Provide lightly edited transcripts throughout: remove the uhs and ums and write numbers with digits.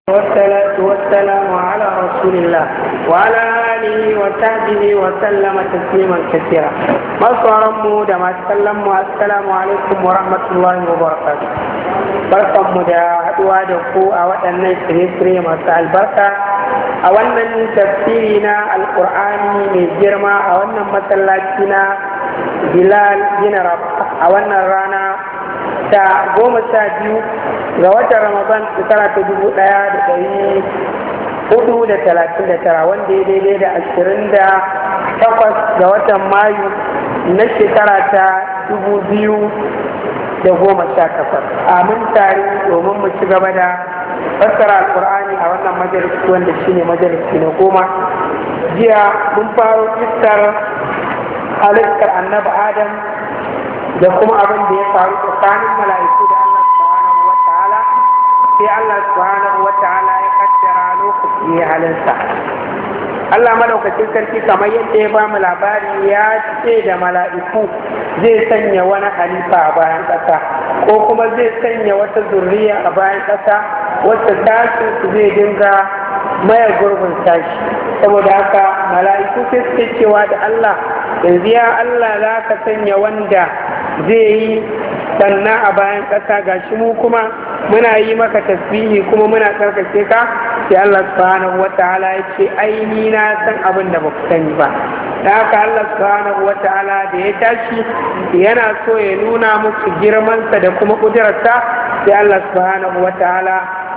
والصلاة والسلام على رسول الله وعلى آله وصحبه وسلم تسليما كثيرا. مصرمو da masu kallon mu assalamu alaikum wa rahmatullahi wa barakatuh. Barkanmu da haɗuwa da ku a waɗannan shirye-shirye masu albarka a wannan tafsiri na alƙur'ani mai girma a wannan masallaci na Bilal bin Rabah a wannan rana ta 12 ga watan Ramadan shekara ta 1439 wanda ya daidai da 28 ga watan Mayu na shekara ta 2018. Amin tare domin mu ci gaba da fassara alkur'ani a wannan majalisi wanda shine majalisi na 10. Jiya mun faro iskar halittar annabi Adam da kuma abin da ya faru tsakanin mala'iku da Allah subhanahu wa ta'ala ya kaddara lokaci ya halinsa. Allah madaukakin sarki kamar yadda ya ba mu labari ya ce da mala'iku zai sanya wani halifa a bayan ƙasa ko kuma zai sanya wata zurriya a bayan ƙasa wacce tashin su zai dinga maye gurbin tashi. Saboda haka mala'iku sai suke cewa da Allah, yanzu ya Allah za ka sanya wanda zai yi sannan a bayan ƙasa gashi mu kuma muna yi maka tasbihi kuma muna tsarkake ka. sai Allah subhanahu wataala ya ce aini na san abin da baku sani ba. Da haka Allah subhanahu wataala da ya tashi yana so ya nuna musu girmansa da kuma ƙudurarsa, sai Allah subhanahu wataala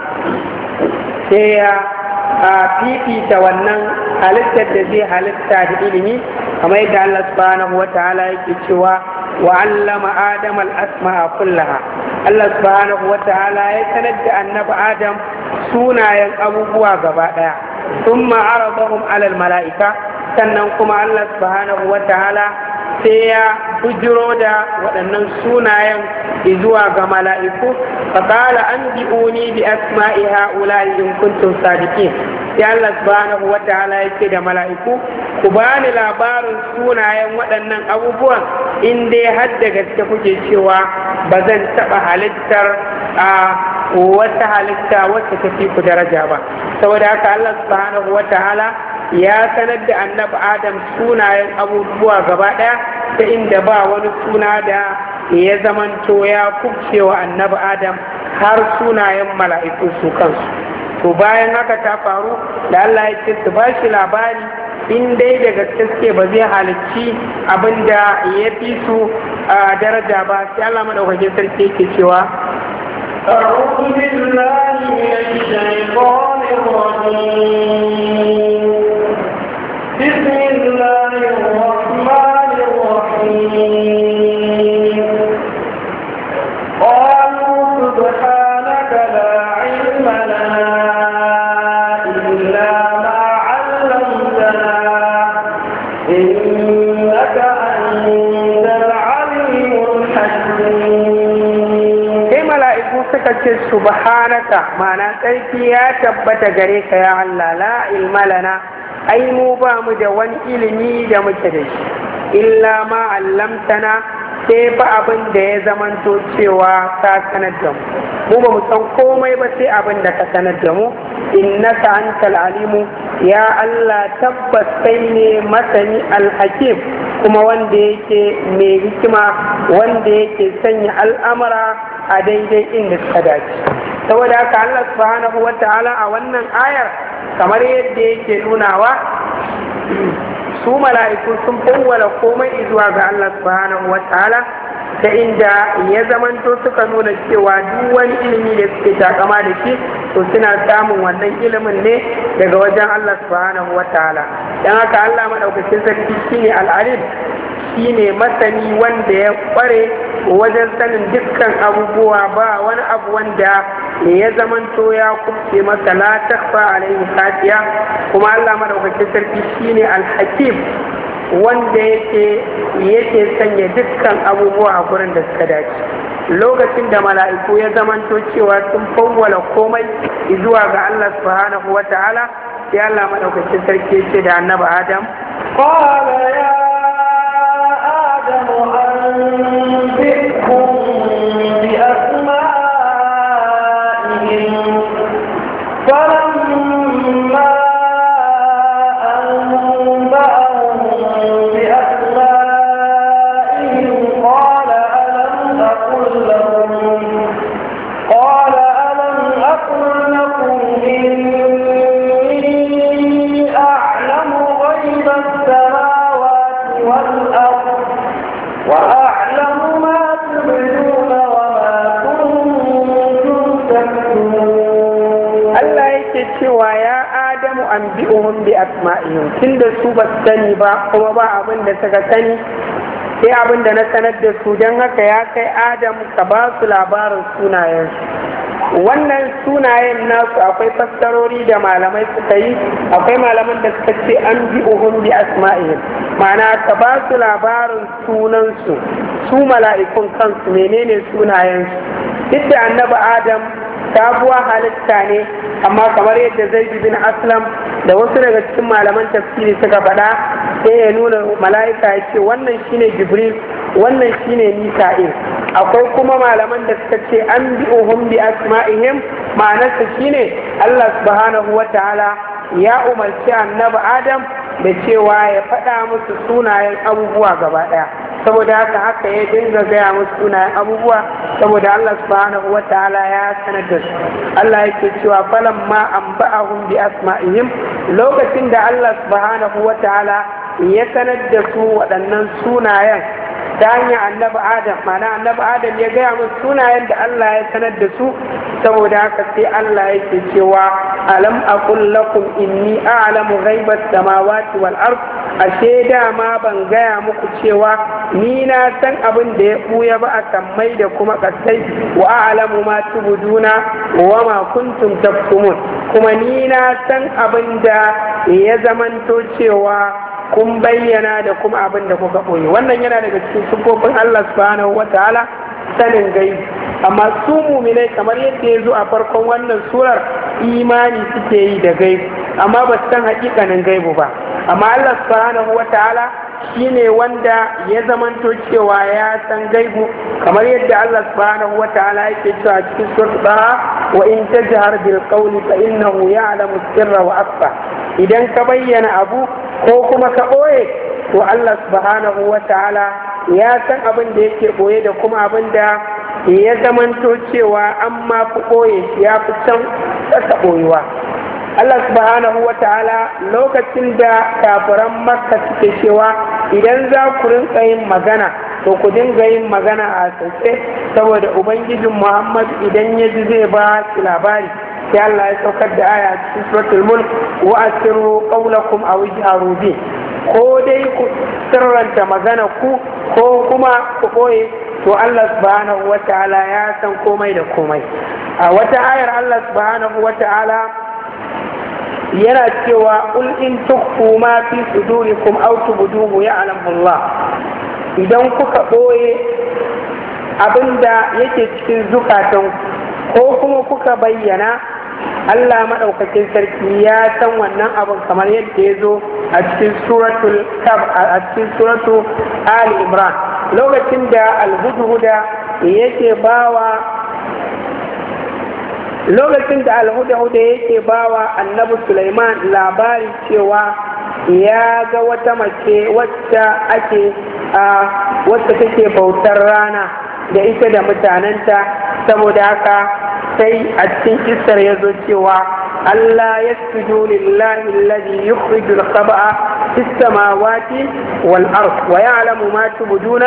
sai ya fifita wannan halittar da zai halitta da ilimi, kamar yadda Allah subhanahu wataala yake cewa وعلم آدم الأسماء كلها. الله سبحانه وتعالى يتنجى النبي آدم سونا ينقبوا غباء ثم عرضهم على الملائكة سننكم الله سبحانه وتعالى sai ya bujiro da waɗannan sunayen zuwa ga mala'iku faƙala an bi'uni bi asma'i ha'ula'i in kuntum sadiqin. sai Allah subhanahu wa ta'ala yake da mala'iku ku bani labarin sunayen waɗannan abubuwan in dai har da gaske kuke cewa ba zan taɓa halittar a wata halitta wacce ta fi ku daraja ba. saboda haka Allah subhanahu wa ta'ala ya sanar da annabi Adam sunayen abubuwa gaba ɗaya ta inda ba wani suna da ya zamanto ya kubcewa annabi Adam har sunayen mala'iku su kansu. To bayan haka ta faru da Allah ya ce su ba shi labari in dai da gaske ba zai halicci abin da ya fi su a daraja ba. sai Allah madaukakin sarki yake cewa أعوذ بالله من الشيطان الرجيم بسم الله الرحمن الرحيم قالوا سبحانك لا علم لنا إلا ما علمتنا إنك أنت العليم الحكيم. كما لا يقول سكت سبحانك معنى تركي يا تبت غريك يا الله لا علم لنا ai mu ba mu da wani ilimi da muke da shi illa ma allamtana sai fa abin da ya zamanto cewa ka sanar da mu ba mu san komai ba sai abin da ka sanar da mu innaka antal alimu ya Allah tabbas kai ne masani alhakim kuma wanda yake mai hikima wanda yake sanya al'amara a daidai inda suka dace. saboda haka Allah subhanahu wataala a wannan ayar kamar yadda yake nunawa su mala'iku sun fawwala komai zuwa ga Allah subhanahu wataala ta inda ya zamanto suka nuna cewa duk wani ilimi da suke takama da shi to suna samun wannan ilimin ne daga wajen Allah subhanahu wataala. dan haka Allah madaukakin sarki shine al-alim, shine masani wanda ya kware wajen sanin dukkan abubuwa, ba wani abu wanda ya zamanto ya kubce masa la takfa alaihi khatiya. kuma Allah madaukakin sarki shine al-hakim wanda yake sanya dukkan abubuwa a gurin da suka dace. lokacin da mala'iku ya zamanto cewa sun fawwala komai zuwa ga Allah subhanahu wataala, sai Allah madaukakin sarki ce da annabi Adam qala ya Adam anbi'hum bi asma'ihim fa فلما أنبأهم بأسمائهم قال ألم أقل لكم إني أعلم غيب السماوات والأرض وأعلم ما تبدون وما كنتم تكتمون. الله يكتشوا يا آدم أنبئهم بأسمائهم tunda su ba su sani ba kuma ba abin da suka sani sai abin da na sanar da su, don haka ya kai Adam ka ba su labarin sunayensu. Wannan sunayen nasu akwai fassarori da malamai suka yi, akwai malaman da suka ce an bi uhun bi asma'ihim, ma'ana ka ba su labarin sunansu, su mala'ikun kansu menene sunayensu. Duk da annabi Adam sabuwa halitta ne, amma kamar yadda Zaid bin Aslam da wasu daga cikin malaman tafsiri suka faɗa, sai ya nuna mala'ika ya ce wannan shine Jibril, wannan shine Mika'il. Akwai kuma malaman da suka ce an bi uhum bi asma'ihim, ma'anarsa shine Allah subhanahu wa ta'ala ya umarci annabi Adam da cewa ya faɗa musu sunayen abubuwa gaba ɗaya. Saboda haka ya dinga gaya musu sunayen abubuwa, saboda Allah subhanahu wa ta'ala ya sanar da su. Allah yake cewa falamma anba'ahum bi asma'ihim, lokacin da Allah subhanahu wa ta'ala ya sanar da su waɗannan sunayen ta hanyar annabi Adam, mana annabi Adam ya gaya musu sunayen da Allah ya sanar da su. Saboda haka sai Allah yake cewa alam aqul lakum inni a'lamu ghaibas samawati wal ard, ashe dama ban gaya muku cewa ni na san abin da ya buya ba a sammai da kuma kasai, wa a'lamu ma tubduna wa ma kuntum taktumun, kuma ni na san abin da ya zamanto cewa kun bayyana da kuma abin da kuka ɓoye. Wannan yana daga cikin sufofin Allah subhanahu wa ta'ala, sanin gaibi. Amma su muminai kamar yadda ya zo a farkon wannan surar, imani suke yi da gaibi, amma ba su san hakikanin gaibu ba. Amma Allah subhanahu wa ta'ala shine wanda ya zamanto cewa ya san gaibu, kamar yadda Allah subhanahu wa ta'ala yake cewa cikin surat Taha, wa in tajhar bil qawli fa innahu ya'lamu sirra wa akhfa. Idan ka bayyana abu ko kuma ka ɓoye, to Allah subhanahu wa ta'ala ya san abin da yake ɓoye da kuma abin da ya zamanto cewa an ma fi ɓoye shi ya fi can ƙasa ɓoyewa. Allah subhanahu wa ta'ala lokacin da kafiran Makka suke cewa idan za ku rinka yin magana to ku dinga yin magana a sasсе, saboda Ubangijin Muhammad idan ya ji zai ba shi labari. Sai Allah ya saukar da aya cikin suratul mulk, wa asirru qawlakum aw ijharu bi, ko dai ku sirranta magana ku ko kuma ku boye, to Allah subhanahu wa ta'ala ya san komai da komai. A wata ayar Allah subhanahu wa ta'ala yana cewa qul in tukhfu ma fi sudurikum aw tubduhu ya'lamu Allah, idan kuka boye abinda yake cikin zukatan ko kuma kuka bayyana, Allah maɗaukakin sarki ya san wannan abin, kamar yadda ya zo a cikin suratu Ali Imran, lokacin da al-hudhuda yake bawa annabi Sulaiman labari cewa ya ga wata mace wacce take bautar rana da ita da mutanenta. Saboda haka sai a cikin kissar ya zo cewa Allah ya sujudu lillahi alladhi yukhrijul khaba'a fis samawati wal ard wa ya'lamu ma tubduna.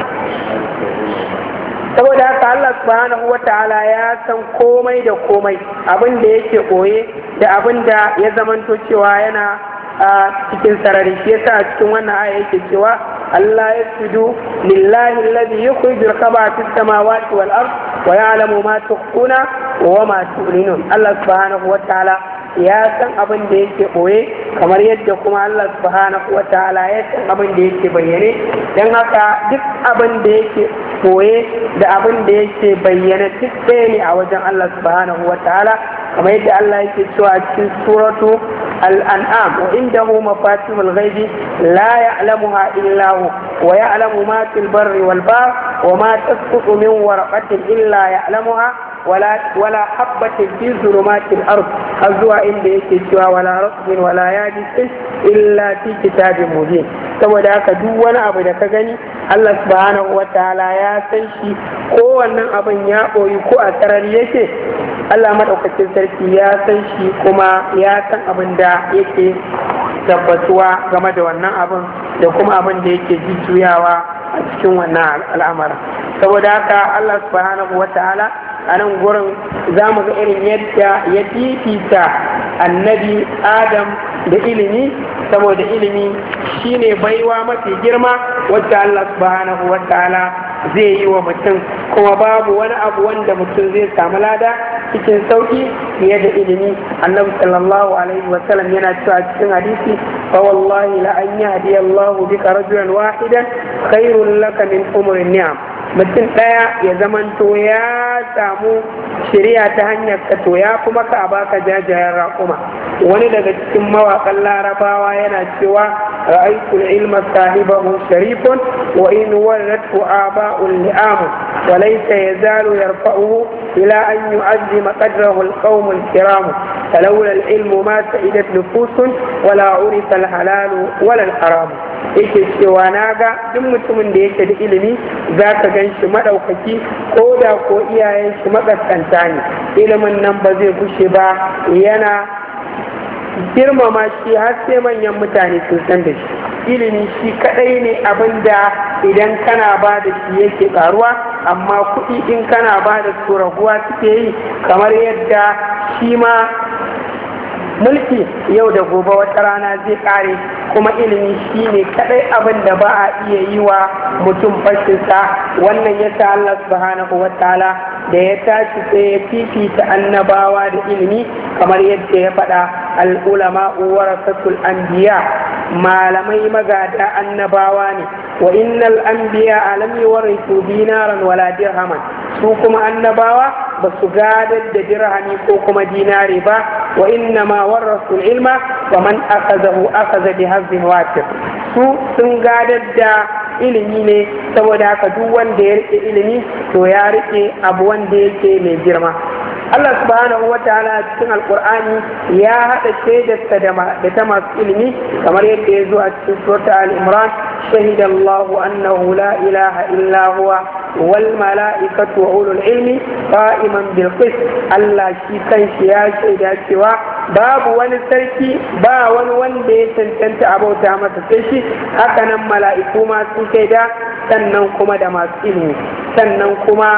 Saboda haka Allah subhanahu wa ta'ala ya san komai da komai, abin da yake koye da abin da ya zamanto cewa yana a cikin sarari. Shi yasa a cikin wannan aya yake cewa Allah ya sujudu lillahi alladhi yukhrijul khaba'a fis samawati wal ard wa ya'lamu ma tukhfuna wa ma tu'linun. Allah subhanahu wa ta'ala ya san abin da yake boye, kamar yadda kuma Allah subhanahu wa ta'ala ya san abin da yake bayyane. Dan haka duk abin da yake boye da abin da yake bayyane duk ɗaya ne a wajen Allah subhanahu wa ta'ala, kamar yadda Allah yake cewa cikin suratu al-an'am, wa indahu mafatihul ghaibi la ya'lamuha illa hu wa ya'lamu ma fil barri wal bahr wa ma tasqutu min waraqatin illa ya'lamuha wala habbatin fi zulumatil ard har zuwa inda yake cewa wala rasbin wala yabisin illa fi kitabin mubin. Saboda haka duk wani abu da ka gani Allah subhanahu wataala ya san shi, ko wannan abin ya ɓoyi ko a sarari yake, Allah maɗaukacin sarki ya san shi kuma ya san abin da yake tabbatuwa game da wannan abin da kuma abin da yake jujjuyawa a cikin wannan al'amarin. Saboda haka Allah subhanahu wataala a nan gurin za mu ga irin yadda ya fifita annabi Adam da ilimi, saboda ilimi shine baiwa mafi girma wacce Allah subhanahu wataala zai yi wa mutum, kuma babu wani abu wanda mutum zai samu lada cikin sauki fiye da ilimi. Annabi sallallahu alaihi wa sallam yana cewa cikin hadisi, fa wallahi la an yahdi Allahu bika rajulan wahidan khairul laka min umurin ni'am. Mutum ɗaya ya zamanto ya samu shari'a ta hanyar ka, to ya kuma ka baka jajayen raƙuma. Wani daga cikin mawaƙan larabawa yana cewa ra'aytul ilma sahibahu sharifun wa in waladtu aba'ul li'am wa laysa yazalu yarfa'uhu ila an yu'azzima qadrahu al-qawm al-kiram falawla al-ilmu ma sa'idat nufusun wala urifa al-halal wala al-haram. Yake cewa na ga duk mutumin da yake da ilimi za ka gan shi maɗaukaki, ko da ko iyayen shi makaskanta ne, ilimin nan ba zai gushe ba yana girmama shi har sai manyan mutane sun san da shi. Ilimi shi kaɗai ne abin da idan kana ba da shi yake ƙaruwa, amma kuɗi in kana ba da su raguwa suke yi, kamar yadda shi ma mulki yau da gobe wata rana zai kare, kuma ilimi shi ne kadai abin da ba a iya yi wa mutum fashinsa. Wannan ya sa Allah subhanahu wa ta'ala da ya tashi sai ya fifita annabawa da ilimi, kamar yadda ya faɗa al'ulama warasatul anbiya, malamai magada annabawa ne. Wa innal anbiya alam yuwarithu dinaran wala dirhaman, su kuma annabawa ba su gadar da dirhami ko kuma dinari ba. Wa inna ma warasul ilma wa man akazahu akaza bi hazzin wafir, su sun gadar da ilimi ne, saboda haka duk wanda ya rike ilimi to ya rike abu wanda yake mai girma. Allah subhanahu wa ta'ala cikin alqur'ani ya haɗa shaidarsa da ta masu ilimi, kamar yadda ya zo a cikin surata al-imran, shahida Allahu annahu la ilaha illa huwa wal mala'ikatu wa ulul ilmi qa'iman bil qist. Allah shi kanshi ya shaida cewa babu wani sarki, ba wani wanda ya cancanta abauta masa sai shi, haka nan mala'iku ma sun shaida, sannan kuma da masu ilimi. Sannan kuma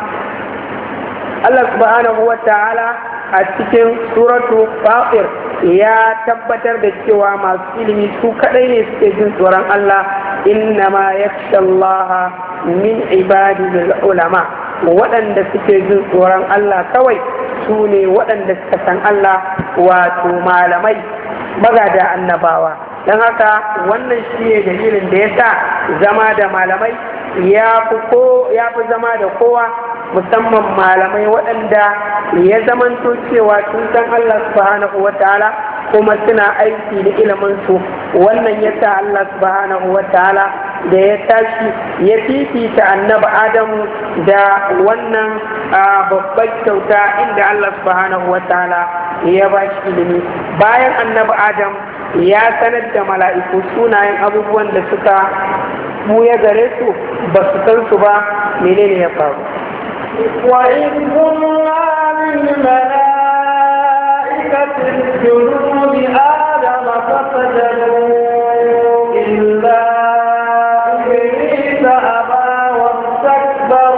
Allah subhanahu wa ta'ala a cikin suratu Fatir ya tabbatar da cewa masu ilimi su kadai ne suke jin tsoron Allah, inna ma yakhsha Allah min ibadihi ulama. Waɗanda suke jin tsoron Allah kawai su ne waɗanda suka san Allah, wato malamai magada annabawa. Don haka wannan shi ne dalilin da ya sa zama da malamai ya fi zama da kowa, musamman malamai waɗanda ya zamanto cewa sun san Allah subhanahu wa ta'ala kuma suna aiki da iliminsu. Wannan ya sa Allah subhanahu wa ta'ala da ya tashi ya fifita annabi Adamu da wannan babbar kyauta, inda Allah subhanahu wa ta'ala ya ba shi ilimi. Bayan annabi Adam ya sanar da mala'iku sunayen abubuwan da suka buya gare su ba su san su ba, menene ya faru? وإذ قلنا للملائكة اسجدوا لآدم فسجدوا إلا إبليس أبى واستكبر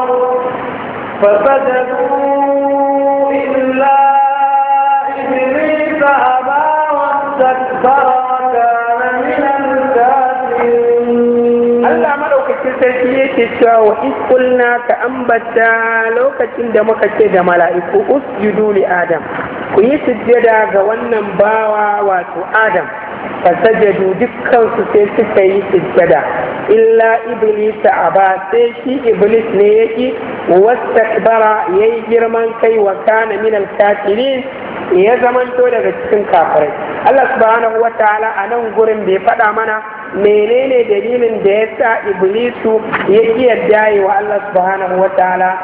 وكان من الكافرين. Allah madaukakin sarki yake cewa wa iskulna ka ambata lokacin da muka ce da mala'iku usjudu li Adam, ku yi sujjada ga wannan bawa wato Adam. Fasajadu dukkansu sai suka yi sujjada, illa iblis aba, sai shi iblis ne yake, wastakbara yayi girman kai, wa kana min al-kafirin, ya zamanto daga cikin kafirai. Allah subhanahu wa ta'ala a nan gurin bai faɗa mana menene dalilin da ya sa iblisu ya yarda yi wa Allah subhanahu wa ta'ala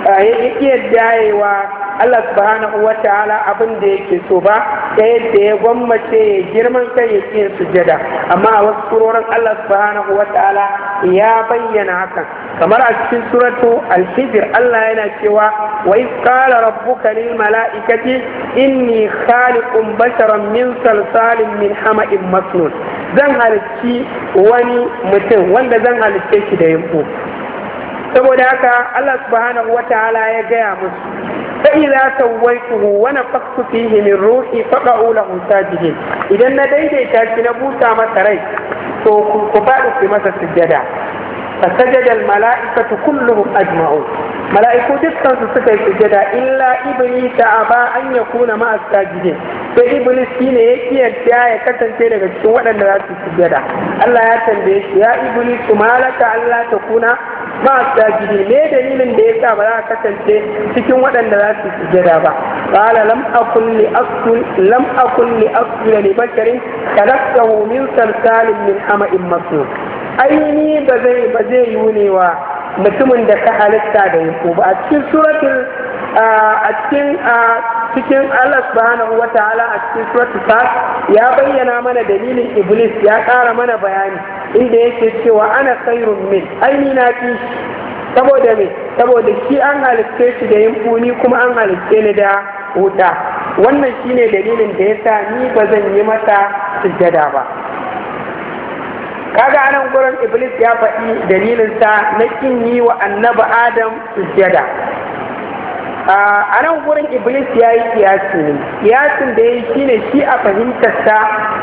ya yadda Allah subhanahu wa ta'ala abin da yake so ba, ta yadda ya gwammace ya girman kai ya ƙi sujjada. Amma a wasu surorin Allah subhanahu wa ta'ala ya bayyana hakan, kamar a cikin suratu al-hijr Allah yana cewa wa iz qala rabbuka lil mala'ikati inni khaliqun basharan min salsalin min hama'in masnun, zan halicci wani mutum wanda zan halicce shi da yimbu. Saboda haka Allah subhanahu wa ta'ala ya gaya musu فإذا سويته ونفخت فيه من روحي فقعوا له ساجدين. إذا نديت تنبوسا مسري فكفار في مسا السجدة فسجد الملائكة كلهم أجمعون. ملائكة دكان سكي السجدة إلا إبليس أبى أن يكون مع الساجدين. فإبليس هنا يكي الدعاء كتن تيرك الشوء لن لا السجدة. الله يتنبيش يا إبليس ما لك ألا تكون ma sajidi, me dalilin da yasa ba za ka kasance cikin waɗanda za su sujada ba? Qala lam akul li asjuda li basharin khalaqtahu min salsalin min hama'in masnun. Aini ba zai yi ne wa mutumin da ka halitta da yanko ba. A cikin suratul cikin Allah subhanahu wa ta'ala a cikin suratul Fat ya bayyana mana dalilin Iblis, ya ƙara mana bayani inda yake cewa ana khairun min, aini na fi saboda me, saboda shi an halitte shi da yimfuni kuma an halitte ni da wuta. Wannan shine dalilin da yasa ni ba zan yi masa sujjada ba. Kaga anan gurin Iblis ya faɗi dalilinsa na kin yi wa annabi Adam sujjada. A nan gurin Iblis ya yi kiyasi ne, kiyasin da ya yi shine shi a fahimtarsa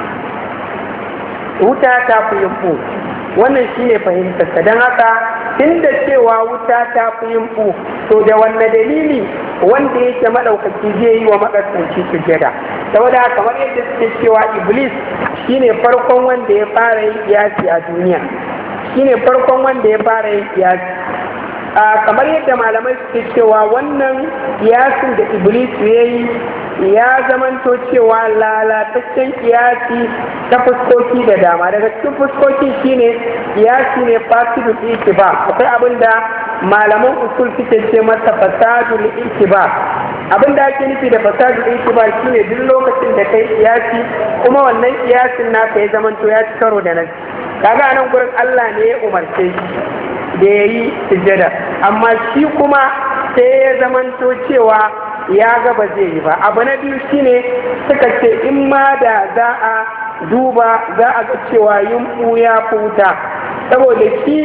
wuta ta fi yimfu, wannan shine fahimtarsa. Don haka inda cewa wuta ta fi yimfu, to da wanne dalili wanda yake maɗaukaki zai yi wa maƙasƙanci sujjada? Saboda kamar yadda suke cewa Iblis shine farkon wanda ya fara yin kiyasi a duniya, shine farkon wanda ya fara yin kiyasi. Kamar yadda malamai suke cewa wannan kiyasin da Iblis ya yi ya zamanto cewa lalataccen kiyasi ta fuskoki da dama. Daga cikin fuskoki shine kiyasi ne fasidul itiba, akwai abin da malaman usul suke ce masa fasadul itiba. Abin da ake nufi da fasadul itiba shine duk lokacin da kai kiyasi kuma wannan kiyasin naka ya zamanto ya ci karo da nan, kaga nan gurin Allah ne ya umarce shi da ya yi sujjada, amma shi kuma sai ya zamanto cewa ya ga ba zai yi ba. Abu na biyu shine suka ce in ma da za a duba za a ga cewa yumɓu ya futa, saboda shi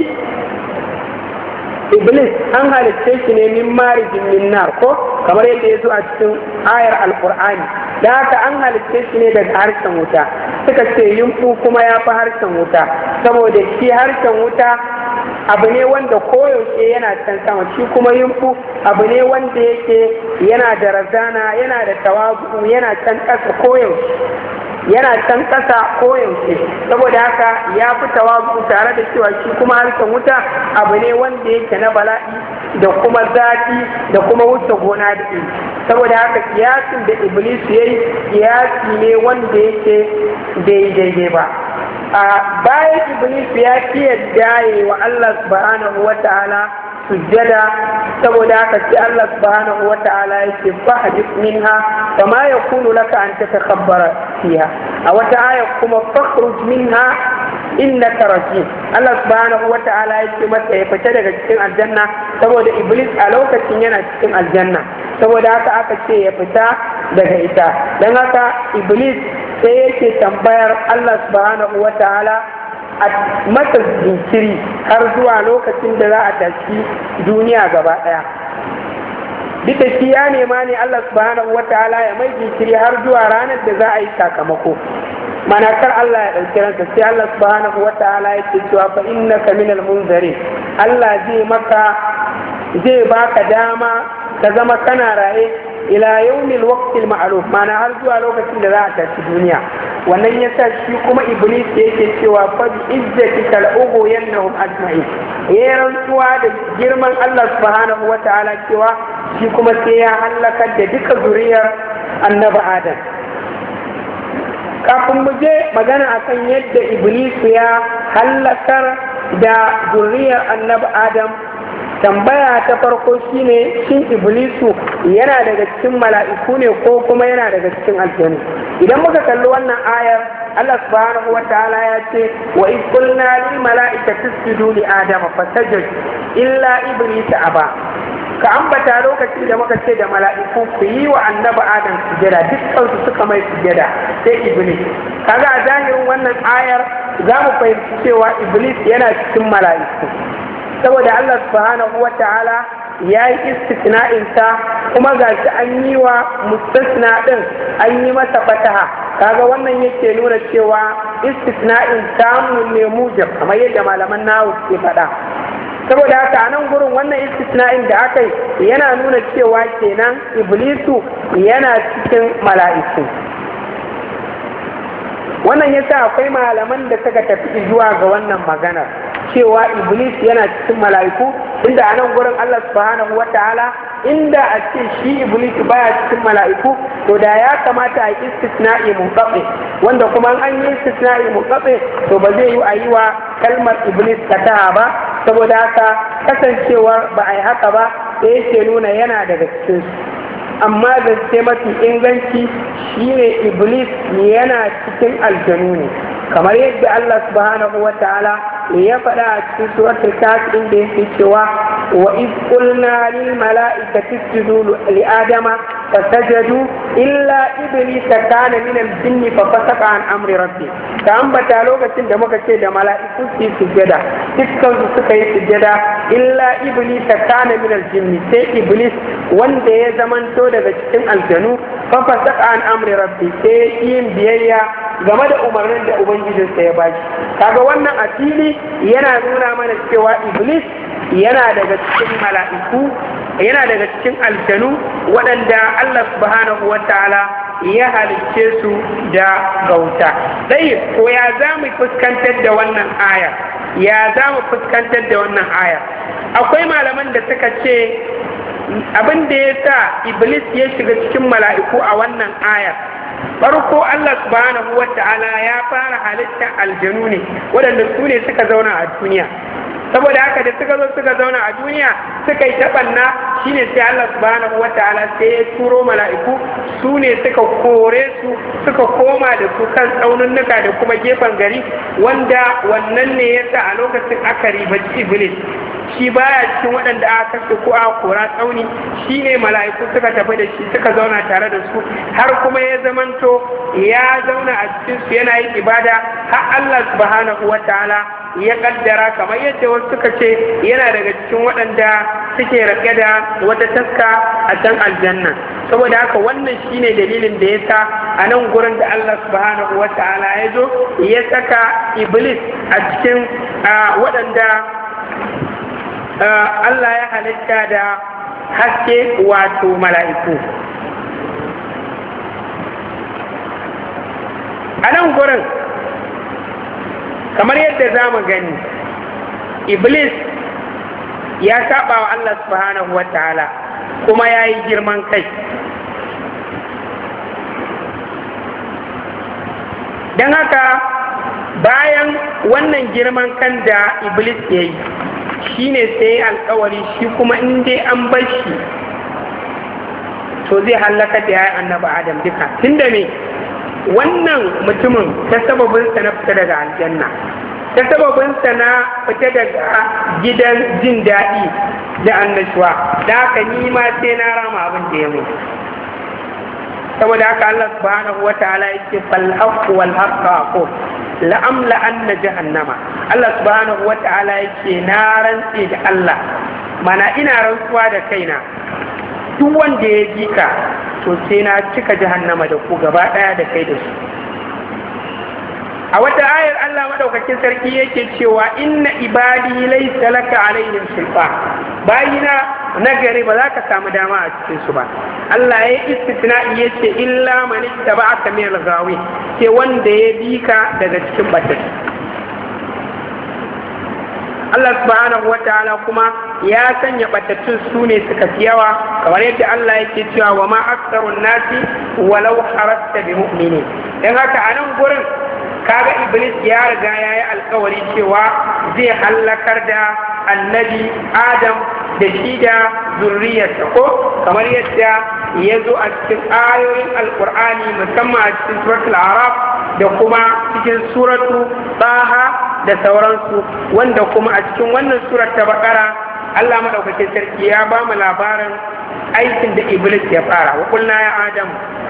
Iblis an halitta shi ne min marijin min nar, ko kamar yadda ya zo a cikin ayar alkur'ani. Da haka an halitta shi ne daga harshen wuta. Suka ce yumɓu kuma ya fi harshen wuta, saboda shi harshen wuta abu ne wanda koyaushe yana can sama, shi kuma yumɓu abu ne wanda yake yana da razana, yana da tawazu, yana can ƙasa koyaushe, yana can ƙasa koyaushe. Saboda haka ya fi tawazu tare da cewa shi kuma harshen wuta abu ne wanda yake na bala'i da kuma zafi da kuma wuce gona da iri. Saboda haka kiyasin da Iblis ya yi kiyasi ne wanda yake daidai ba. Bayan Iblis ya ki yadda yi wa Allah subhanahu wa ta'ala sujjada, saboda haka sai Allah subhanahu wa ta'ala yake fahdith minha fama yakunu laka an tatakhabbara fiha. A wata aya kuma fakhruj minha innaka rajim. Allah subhanahu wa ta'ala yake masa ya fita daga cikin aljanna, saboda Iblis a lokacin yana cikin aljanna, saboda haka aka ce ya fita daga ita. Dan haka Iblis sai yake tambayar Allah subhanahu wa ta'ala a masa jinkiri har zuwa lokacin da za a tashi duniya gaba ɗaya. Duk da shi ya nema ne Allah subhanahu wa ta'ala ya mai jinkiri har zuwa ranar da za a yi sakamako. Mana kar Allah ya ɗauki ranka, sai Allah subhanahu wa ta'ala ya ce cewa fa innaka minal munzirin. Allah zai baka dama ka zama kana raye ila yawmil waqtil ma'ruf, mana har zuwa lokacin da za a tashi duniya. Wannan yasa shi kuma Iblis yake cewa fa bi izzatika la'ughwiyannahum ajma'in. Ya rantsuwa da girman Allah subhanahu wa ta'ala cewa shi kuma sai ya halakar da duka zuriyar annabi Adam. Kafin mu je magana akan yadda Iblis ya halakar da zuriyar annabi Adam, tambaya ta farko shine shin iblisu yana daga cikin mala'iku ne ko kuma yana daga cikin aljanu? Idan muka kalli wannan ayar, Allah subhanahu wa ta'ala ya ce wa iz qulna lil mala'ikati isjudu li adama fasajadu illa iblisa aba. Ka ambata lokacin da muka ce da mala'iku ku yi wa annabi adam sujada, dukkan su suka mai sujada sai iblis. Kaga a zahirin wannan ayar za mu fahimci cewa iblis yana cikin mala'iku, saboda Allah subhanahu wa ta'ala ya yi istisna'insa, kuma ga shi an yi wa mustasna ɗin an yi masa fataha. Kaga wannan yake nuna cewa istisna'in samun ne mujab, kamar yadda malaman nahu ke faɗa. Saboda haka a nan gurin wannan istisna'in da aka yi yana nuna cewa kenan iblisu yana cikin mala'iku. Wannan yasa akwai malaman da suka tafi zuwa ga wannan maganar cewa iblis yana cikin mala'iku, inda a nan gurin Allah subhanahu wa ta'ala inda a ce shi iblis baya cikin mala'iku to da ya kamata a yi istisna'i munqati, wanda kuma an yi istisna'i munqati to ba zai yi a yi wa kalmar iblis fataha ba. Saboda haka kasancewar ba a yi haka ba sai yake nuna yana daga cikin su. Amma zance mafi inganci shine iblis yana cikin aljanu ne, kamar yadda Allah subhanahu wa ta'ala ya faɗa a cikin suratul kafir inda yake cewa wa iz qulna lil mala'ikati isjudu li adama fasajadu illa iblisa kana min al jinni fa fasaqa an amri rabbi. Ka ambata lokacin da muka ce da mala'iku su sujada, dukkan su suka yi sujada illa iblisa kana min al jinni, sai iblis wanda ya zamanto daga cikin aljanu fa fasaqa an amri rabbi, sai yin biyayya game da umarnin da ubangijinsa ya bashi. Kaga wannan a fili yana nuna mana cewa iblis yana daga cikin mala'iku, yana daga cikin aljanu waɗanda Allah subhanahu wa ta'ala ya halicce su da gauta. Dai ko ya za mu fuskantar da wannan aya? Ya za mu fuskantar da wannan aya? Akwai malaman da suka ce abin da ya sa iblis ya shiga cikin mala'iku a wannan aya, farko Allah subhanahu wa ta'ala ya fara halittar aljanu ne waɗanda su ne suka zauna a duniya. Saboda haka da suka zauna a duniya suka yi taɓanna, shine sai Allah subhanahu wa ta'ala sai ya turo mala'iku, su ne suka kore su suka koma da su kan tsaununnuka da kuma gefen gari, wanda wannan ne yasa a lokacin aka ribaci iblis. Shi baya cikin waɗanda aka kashe ko aka kora tsauni, shi ne mala'iku suka tafi da shi suka zauna tare da su, har kuma ya zamanto ya zauna a cikin su yana yin ibada, har Allah subhanahu wa ta'ala ya kaddara, kamar yadda wasu suka ce yana daga cikin waɗanda suke rake da wata taska a can aljanna. Saboda haka wannan shine dalilin da ya sa a nan gurin da Allah subhanahu wa ta'ala ya zo ya saka iblis a cikin waɗanda Allah ya halitta da haske, wato mala'iku. A nan gurin kamar yadda za mu gani, iblis ya saba wa Allah subhanahu wa ta'ala kuma ya yi girman kai. Don haka bayan wannan girman kan da iblis ya yi, shi ne sai alkawari shi kuma in dai an bar shi to zai hallaka da ya annabi adam duka. Tunda me wannan mutumin ta sababinsa na fita daga aljanna, ta sababinsa na fita daga gidan jin daɗi da annashuwa, da haka ni ma sai na rama abin da ya mai. Saboda haka Allah subhanahu wa ta'ala yake fal haqq wal haqq aqul la amla anna jahannama. Allah subhanahu wa ta'ala yake na rantse da Allah, mana ina rantsuwa da kaina, duk wanda ya ji ka to sai na cika jahannama da ku gaba daya da kai da su. A wata ayar Allah madaukakin sarki yake cewa inna ibadi laysa laka alaihim sulfa, bayina na gari ba za ka samu dama a cikin su ba. Allah ya istisna'i yace illa man ittaba'aka min al-ghawi, ke wanda ya bi ka daga cikin batattu. Allah subhanahu wa ta'ala kuma ya sanya batattun su ne suka fi yawa, kamar yadda Allah yake cewa wa ma aktsarun nasi walau harasta bi mu'minin. Dan haka a nan gurin kaga iblis ya riga ya yi alkawari cewa zai hallakar da annabi adam da shi da zurriyarsa ko kamar yadda ya zo a cikin ayoyin alkur'ani musamman a cikin suratul araf da kuma cikin suratu taha da sauransu, wanda kuma a cikin wannan surar ta bakara Allah madaukakin sarki ya ba mu labarin aikin da iblis ya fara. Wa qulna ya adam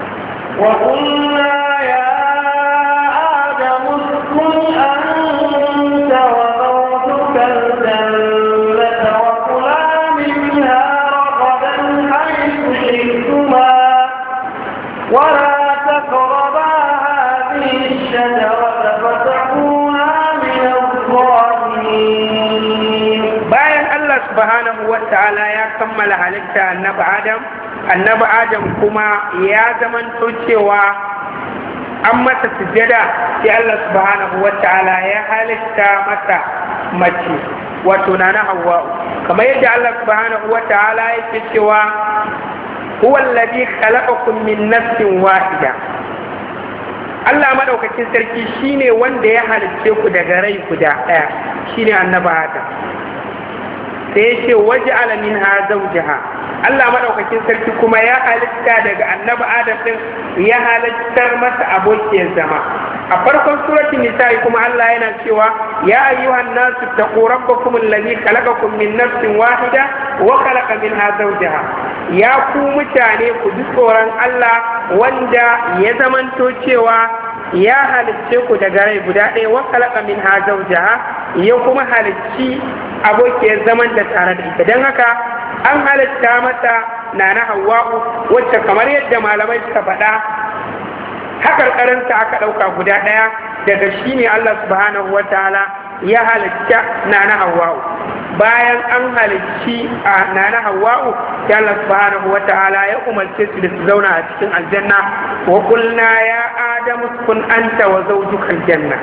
uskun anta wa zawjuka al-jannata wa kula minha ragadan haythu shi'tuma wa la taqraba hadhihi ash-shajarata fatakuna min adh-dhalimin. Bayan Allah subhanahu wa ta'ala ya kammala halitta annabi adam kuma ya zamanto cewa an masa sujada, sai Allah subhanahu wa ta'ala ya halitta masa mace wato nana Hawwa, kamar yadda Allah subhanahu wa ta'ala yake cewa huwa alladhi khalaqakum min nafsin wahida. Allah madaukakin sarki shine wanda ya halicce ku daga rai guda ɗaya, shine annabi Adam. Sai yace waj'ala minha zawjaha. Allah madaukakin sarki kuma ya halitta daga annabi Adam din ya halittar masa abokiyar zama. A farkon suratul nisa'i kuma Allah yana cewa ya ayyuhan nasu taqu rabbakum alladhi khalaqakum min nafsin wahida wa khalaqa minha zawjaha. Ya ku mutane ku ji tsoron Allah wanda ya zamanto cewa ya halicce ku daga rai guda ɗaya wa khalaqa minha zawjaha, ya kuma halicci abokiyar zaman da tare da ita. Don haka an halitta mata nana Hawwa'u, wacce kamar yadda malamai suka faɗa haƙarƙarinta aka ɗauka guda ɗaya, daga shi ne Allah subhanahu wa ta'ala ya halitta nana Hawwa'u. Bayan an halicci a nana Hawwa'u, ya Allah subhanahu wa ta'ala ya umarce su da su zauna a cikin aljanna. Wa qulna ya adamu kun anta wa zawjuka aljanna.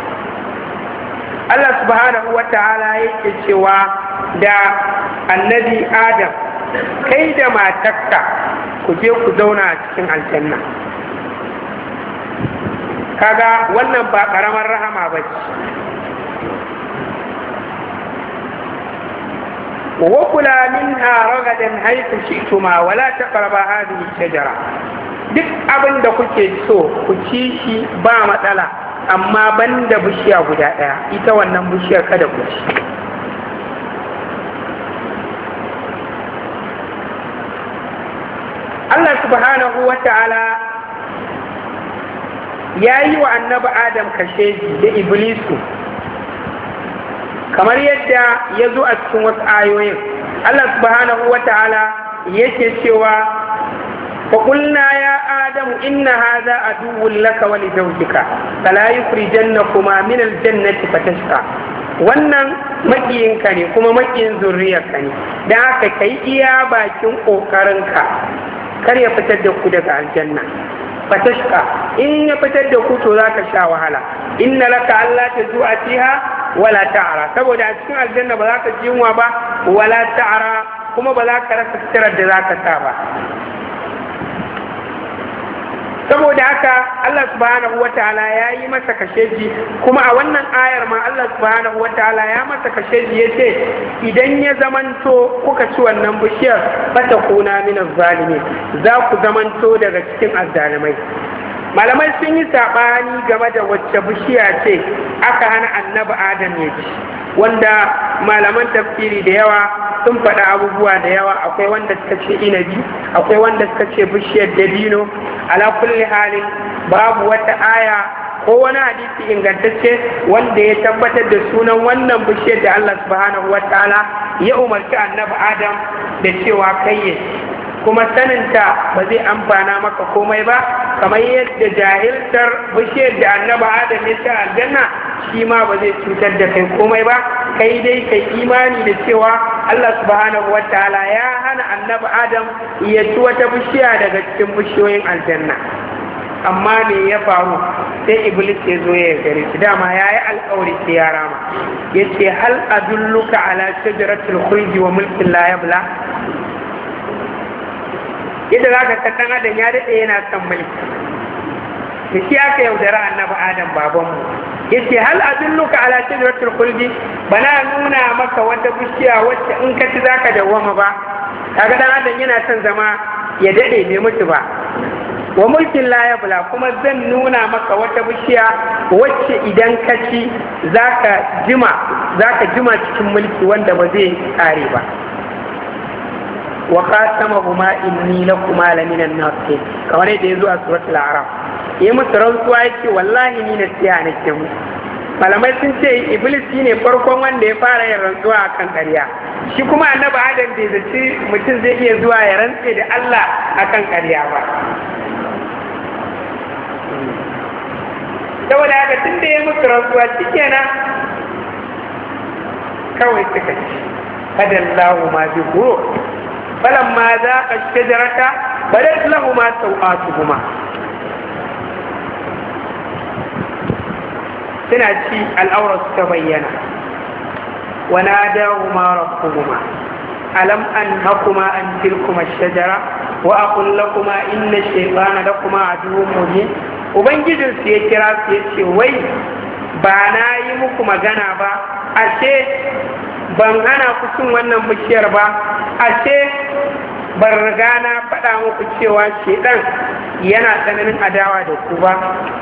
Allah subhanahu wa ta'ala yake cewa da annabi Adam, kai da matarka ku je ku zauna a cikin aljanna. Kaga wannan ba ƙaramar rahama ba ce. Wa kula minha ragadan haythu shi'tuma wa la taqrabu hadhihi shajara. Duk abin da kuke so ku ci shi ba matsala, amma banda bishiya guda ɗaya, ita wannan bishiyar kada ku ci. Allah subhanahu wa ta'ala ya yi wa annabi Adam kasheji da Iblisu, kamar yadda ya zo a cikin wasu ayoyin. Allah subhanahu wa ta'ala yake cewa فقلنا يا آدم إن هذا عدو لك ولزوجك فلا يخرجنكما من الجنة فتشقى. wannan makiyinka ne kuma makiyin zurriyarka ne, da haka kai iya bakin ƙoƙarinka kar ya fitar da ku daga aljanna. Fatashka, in ya fitar da ku to za ka sha wahala. Inna laka Allah ta zuwa fiha wala ta'ara, saboda a cikin aljanna ba za ka ji yunwa ba, wala ta'ara kuma ba za ka rasa sitirar da za ka sa ba. Saboda haka Allah subhanahu wa ta'ala ya yi masa kasheji, kuma a wannan ayar ma Allah subhanahu wa ta'ala ya masa kasheji ya ce idan ya zamanto kuka ci wannan bishiyar fata kuna min zalimin, za ku zamanto daga cikin azzalimai. Malamai sun yi saɓani game da wacce bishiya ce aka hana annabi Adam ya ci, wanda malaman tafsiri da yawa sun faɗa abubuwa da yawa. Akwai wanda suka ce inabi, akwai wanda suka ce bishiyar dabino. Ala kulli halin babu wata aya ko wani hadisi ingantacce wanda ya tabbatar da sunan wannan bishiyar da Allah subhanahu wa ta'ala ya umarci annabi Adam da cewa kai, kuma saninta ba zai amfana maka komai ba, kamar yadda jahiltar bishiyar da annabi Adam ya ci aljanna shi ma ba zai cutar da kai komai ba. Kai dai kai imani da cewa Allah subhanahu wa ta'ala ya hana annabi Adam ya ci wata bishiya daga cikin bishiyoyin aljanna. Amma me ya faru? Sai Iblis ya zo ya gare shi, dama ya yi alkawari sai ya rama. Ya ce hal adulluka ala shajaratul khuldi wa mulkin la yabla. Yadda za ka san ɗan adam ya daɗe yana son mulki, da shi aka yaudara annabi Adam babanmu, yace hal adulluka ala shajaratil khuldi, bana nuna maka wata bishiya wacce in ka ci zaka dawwama ba. Kaga dan adam yana son zama ya dade bai mutu ba. Wa mulkin la yabla, kuma zan nuna maka wata bishiya wacce idan ka ci zaka jima cikin mulki wanda ba zai kare ba. Wa qasamahuma inni lakuma laminan nasihin, kamar yadda ya zo a suratul a'raf. Yi musu rantsuwa yake wallahi ni nasiha nake mu. Malamai sun ce iblis shine farkon wanda ya fara yin rantsuwa akan ƙarya. Shi kuma annabi adam bai zaci mutum zai iya zuwa ya rantse da Allah akan ƙarya ba. Saboda haka tun da ya musu rantsuwa shikenan kawai suka ci. Fadallahu ma bi ghurur. فلما ذاق الشجرة بدت لهما سوآتهما. سنأتي الأورث تبين وناداهما ربهما ألم أنهكما عن تلكما الشجرة وأقل لكما إن الشيطان لكما عدو مبين. Ubangijin su ya kira su ya ce wai ba na yi muku magana ba, ashe ban hana ku cin wannan bishiyar ba, ashe ban riga na faɗa muku cewa shedan yana tsananin adawa da ku ba.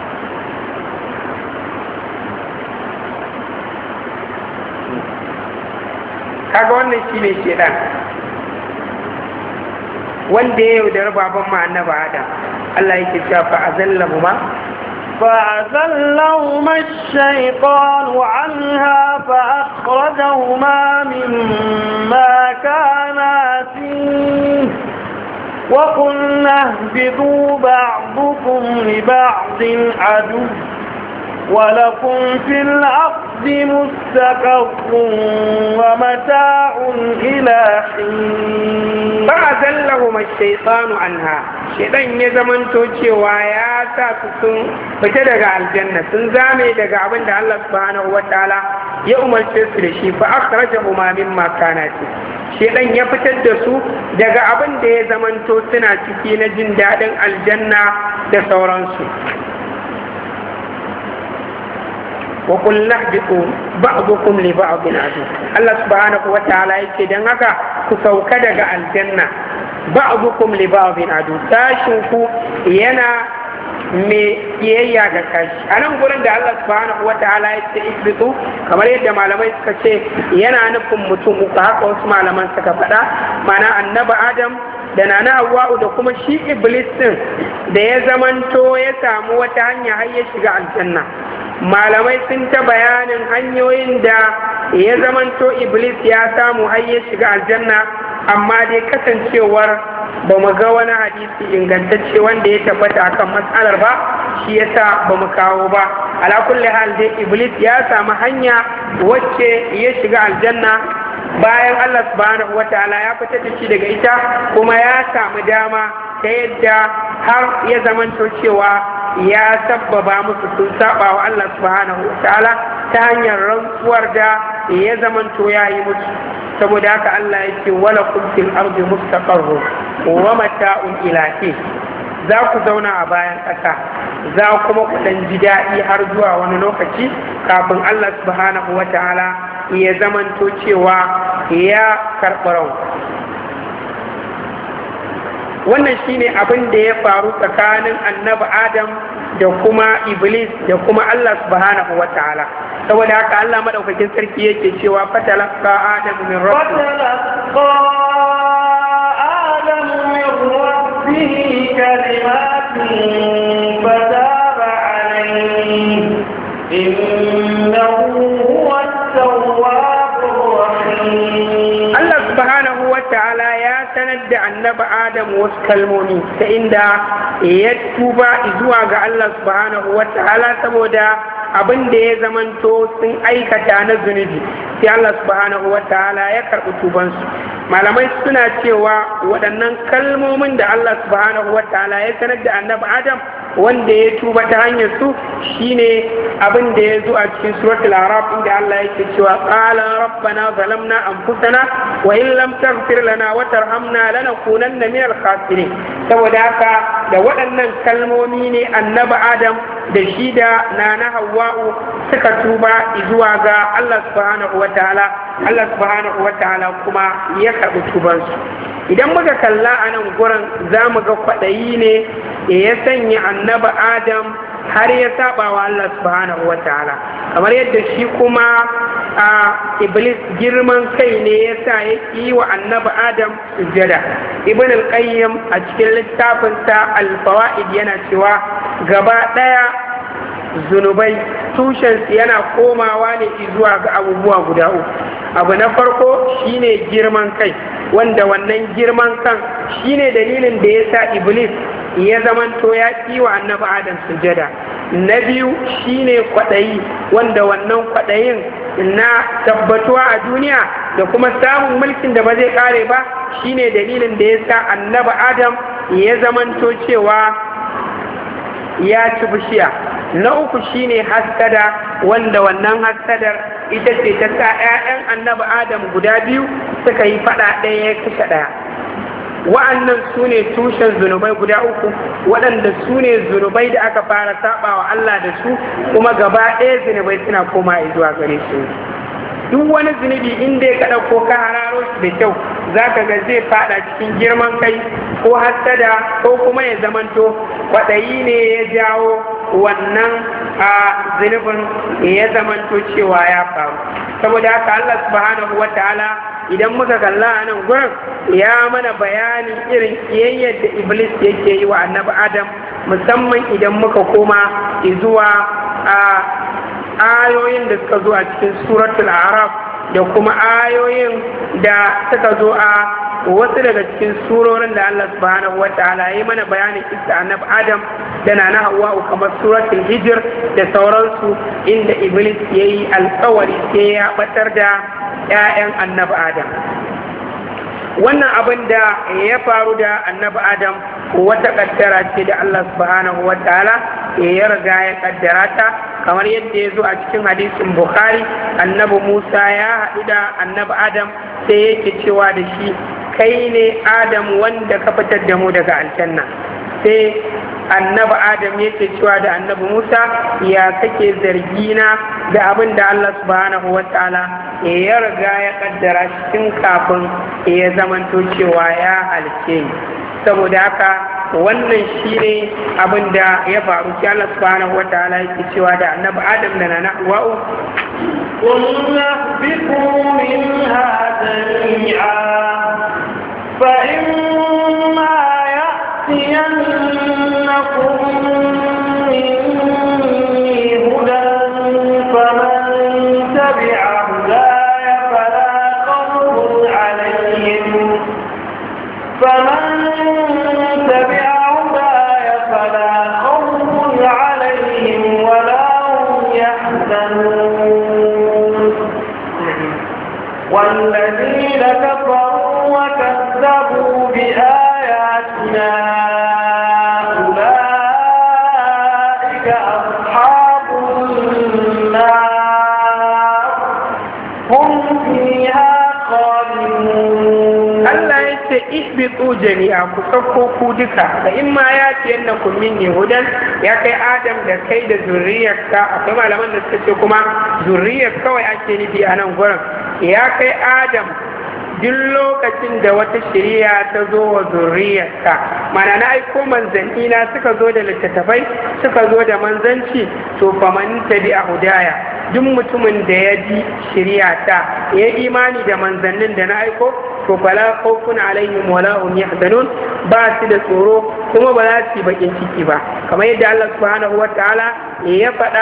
Kaga wannan shi ne shedan wanda ya yaudari baban ma annabi Adam. Allah yake cewa فأزلهما الشيطان عنها فأخرجهما مما كانا فيه وقلنا اهبطوا بعضكم لبعض عدو ولكم في الأرض مستقر ومتاع إلى حين. فأزلهما الشيطان عنها. Shedan ya zamanto cewa ya sa su sun fita daga aljanna, sun zame daga abin da Allah subhanahu wataala ya umarce su da shi. Fa akhrajahuma mimma kana fi. Shedan ya fitar da su daga abin da ya zamanto suna ciki na jin daɗin aljanna da sauransu. wa qul nahbitu ba'dukum li ba'din adu. Allah subhanahu wa ta'ala yake dan haka ku sauka daga aljanna, ba'dukum li ba'din adu, tashin ku yana me kiyayya ga kashi. A nan gurin da Allah subhanahu wa ta'ala ya ce isbitu, kamar yadda malamai suka ce yana nufin mutum uku, haka wasu malaman suka faɗa, mana annabi Adam da nana Hawwa'u da kuma shi Iblis din da ya zamanto ya samu wata hanya har ya shiga aljanna. Malamai sun ta bayanin hanyoyin da ya zamanto Iblis ya samu har ya shiga aljanna, amma dai kasancewar ba mu ga wani hadisi ingantacce wanda ya tabbata akan matsalar ba, shi yasa ba mu kawo ba. Ala kulli hal dai Iblis ya samu hanya wacce ya shiga aljanna bayan Allah subhanahu wataala ya fitar da shi daga ita, kuma ya samu dama ta yadda har ya zamanto cewa ya sabbaba musu sun saba wa Allah subhanahu wataala ta hanyar rantsuwar da ya zamanto ya yi musu. Saboda haka Allah ya ce wala kun fil ardi mustaqarru wa mata'un ilahi, za ku zauna a bayan ƙasa, za kuma ku dan ji daɗi har zuwa wani lokaci kafin Allah subhanahu wataala ya zamanto cewa ya karɓi rau. Wannan shine abin da ya faru tsakanin annabi Adam da kuma Iblis da kuma Allah subhanahu wa ta'ala. Saboda haka Allah madaukakin sarki yake cewa fatalaqa Adamu min rabbihi kalimatin fataba alayhi innahu huwa at-tawwabur rahim. Allah subhanahu wa ta'ala ya sanar da annabi Adam wasu kalmomi ta inda ya tuba zuwa ga Allah subhanahu wa ta'ala saboda abin da ya zamanto sun aikata na zunubi, sai Allah subhanahu wa ta'ala ya karɓi tubansu. Malamai suna cewa waɗannan kalmomin da Allah subhanahu wa ta'ala ya sanar da annabi Adam wanda ya tuba ta hanyar su shine abin da ya zo a cikin suratul Araf, inda Allah yake cewa qala rabbana zalamna anfusana wa in lam taghfir lana wa tarhamna lanakunanna minal khasirin. Saboda haka da waɗannan kalmomi ne annabi Adam da shi da nana Hawwa'u suka tuba zuwa ga Allah subhanahu wataala, Allah subhanahu wataala kuma ya karɓi tubansu. Idan muka kalla a nan gurin za mu ga kwaɗayi ne ya sanya annabi Adam har ya saba wa Allah subhanahu wataala, kamar yadda shi kuma a Iblis girman kai ne ya sa ya yi wa annabi Adam sujada. Ibn al-Qayyim a cikin littafinsa al-Fawaid yana cewa gaba ɗaya zunubai tushensu yana komawa ne zuwa ga abubuwa guda uku. Abu na farko shine girman kai, wanda wannan girman kan shine dalilin da ya sa Iblis ya zamanto ya ƙi wa annabi Adam sujada. Na biyu shine kwaɗayi, wanda wannan kwaɗayin na tabbatuwa a duniya da kuma samun mulkin da ba zai ƙare ba shine dalilin da ya sa annabi Adam ya zamanto cewa ya ci bishiya. Na uku shine hassada, wanda wannan hassadar ita ce ta sa 'ya'yan annabi Adam guda biyu suka yi faɗa ɗaya ya kashe ɗaya. Wa'annan su ne tushen zunubai guda uku, waɗanda su ne zunubai da aka fara saɓa wa Allah da su, kuma gaba ɗaya zunubai suna koma zuwa gare su. Duk wani zunubi inda ya kaɗa ko ka hararo shi da kyau, za ka ga zai faɗa cikin girman kai ko hassada, ko kuma ya zamanto kwaɗayi ne ya jawo wannan a zunubin ya zamanto cewa ya faru. Saboda haka Allah subhanahu wa ta'ala idan muka kalla a nan gurin ya mana bayanin irin kiyayyar da Iblis yake yi wa annabi Adam, musamman idan muka koma zuwa ayoyin da suka zo a cikin suratul A'raf da kuma ayoyin da suka zo a wasu daga cikin surorin da Allah subhanahu wataala ya yi mana bayanin kissa annabi Adam da nana Hawwa'u, kamar suratul Hijr da sauransu, inda Iblis yayi alƙawari sai ya batar da 'ya'yan annabi Adam. Wannan abin da ya faru da annabi Adam wata kaddara ce da Allah subhanahu wataala ya riga ya kaddara ta, kamar yadda ya zo a cikin hadisin Bukhari, annabi Musa ya haɗu da annabi Adam sai yake cewa da shi, kai ne Adam wanda ka fitar da mu daga aljanna. Sai annabi Adam yake cewa da annabi Musa, ya kake zargina da abin da Allah subhanahu wataala ya riga ya kaddara shi tun kafin ya zamanto cewa ya halice ni. Saboda haka wannan shi ne abin da ya faru. Sai Allah subhanahu wataala yake cewa da annabi Adam da nana Hawwa'u, قلنا اهبطوا منها جميعا فإما يأتينكم مني هدى فمن تبع هداي فلا خوف عليهم ولا هم يحزنون. والذين كفروا وكذبوا بآياتنا أولئك أصحاب النار هم فيها خالدون. Allah ya ce ihbitu jami'a, ku sauko ku duka, da in ma ya ce yannakum minni hudan, ya kai Adam da kai da zurriyarka. Akwai malaman da suka ce kuma zurriyar kawai ake nufi a nan gurin. Ya kai Adam, duk lokacin da wata shari'a ta zo wa zurriyarka, mana na aiko manzanni na suka zo da littattafai, suka zo da manzanci, to faman tabi a hudaya, duk mutumin da ya ji shari'a ta, ya imani da manzannin da na aiko, to fala khawfun alaihim wala hum yahzanun, ba su da tsoro kuma ba za su yi bakin ciki ba, kamar yadda Allah subhanahu wataala ya faɗa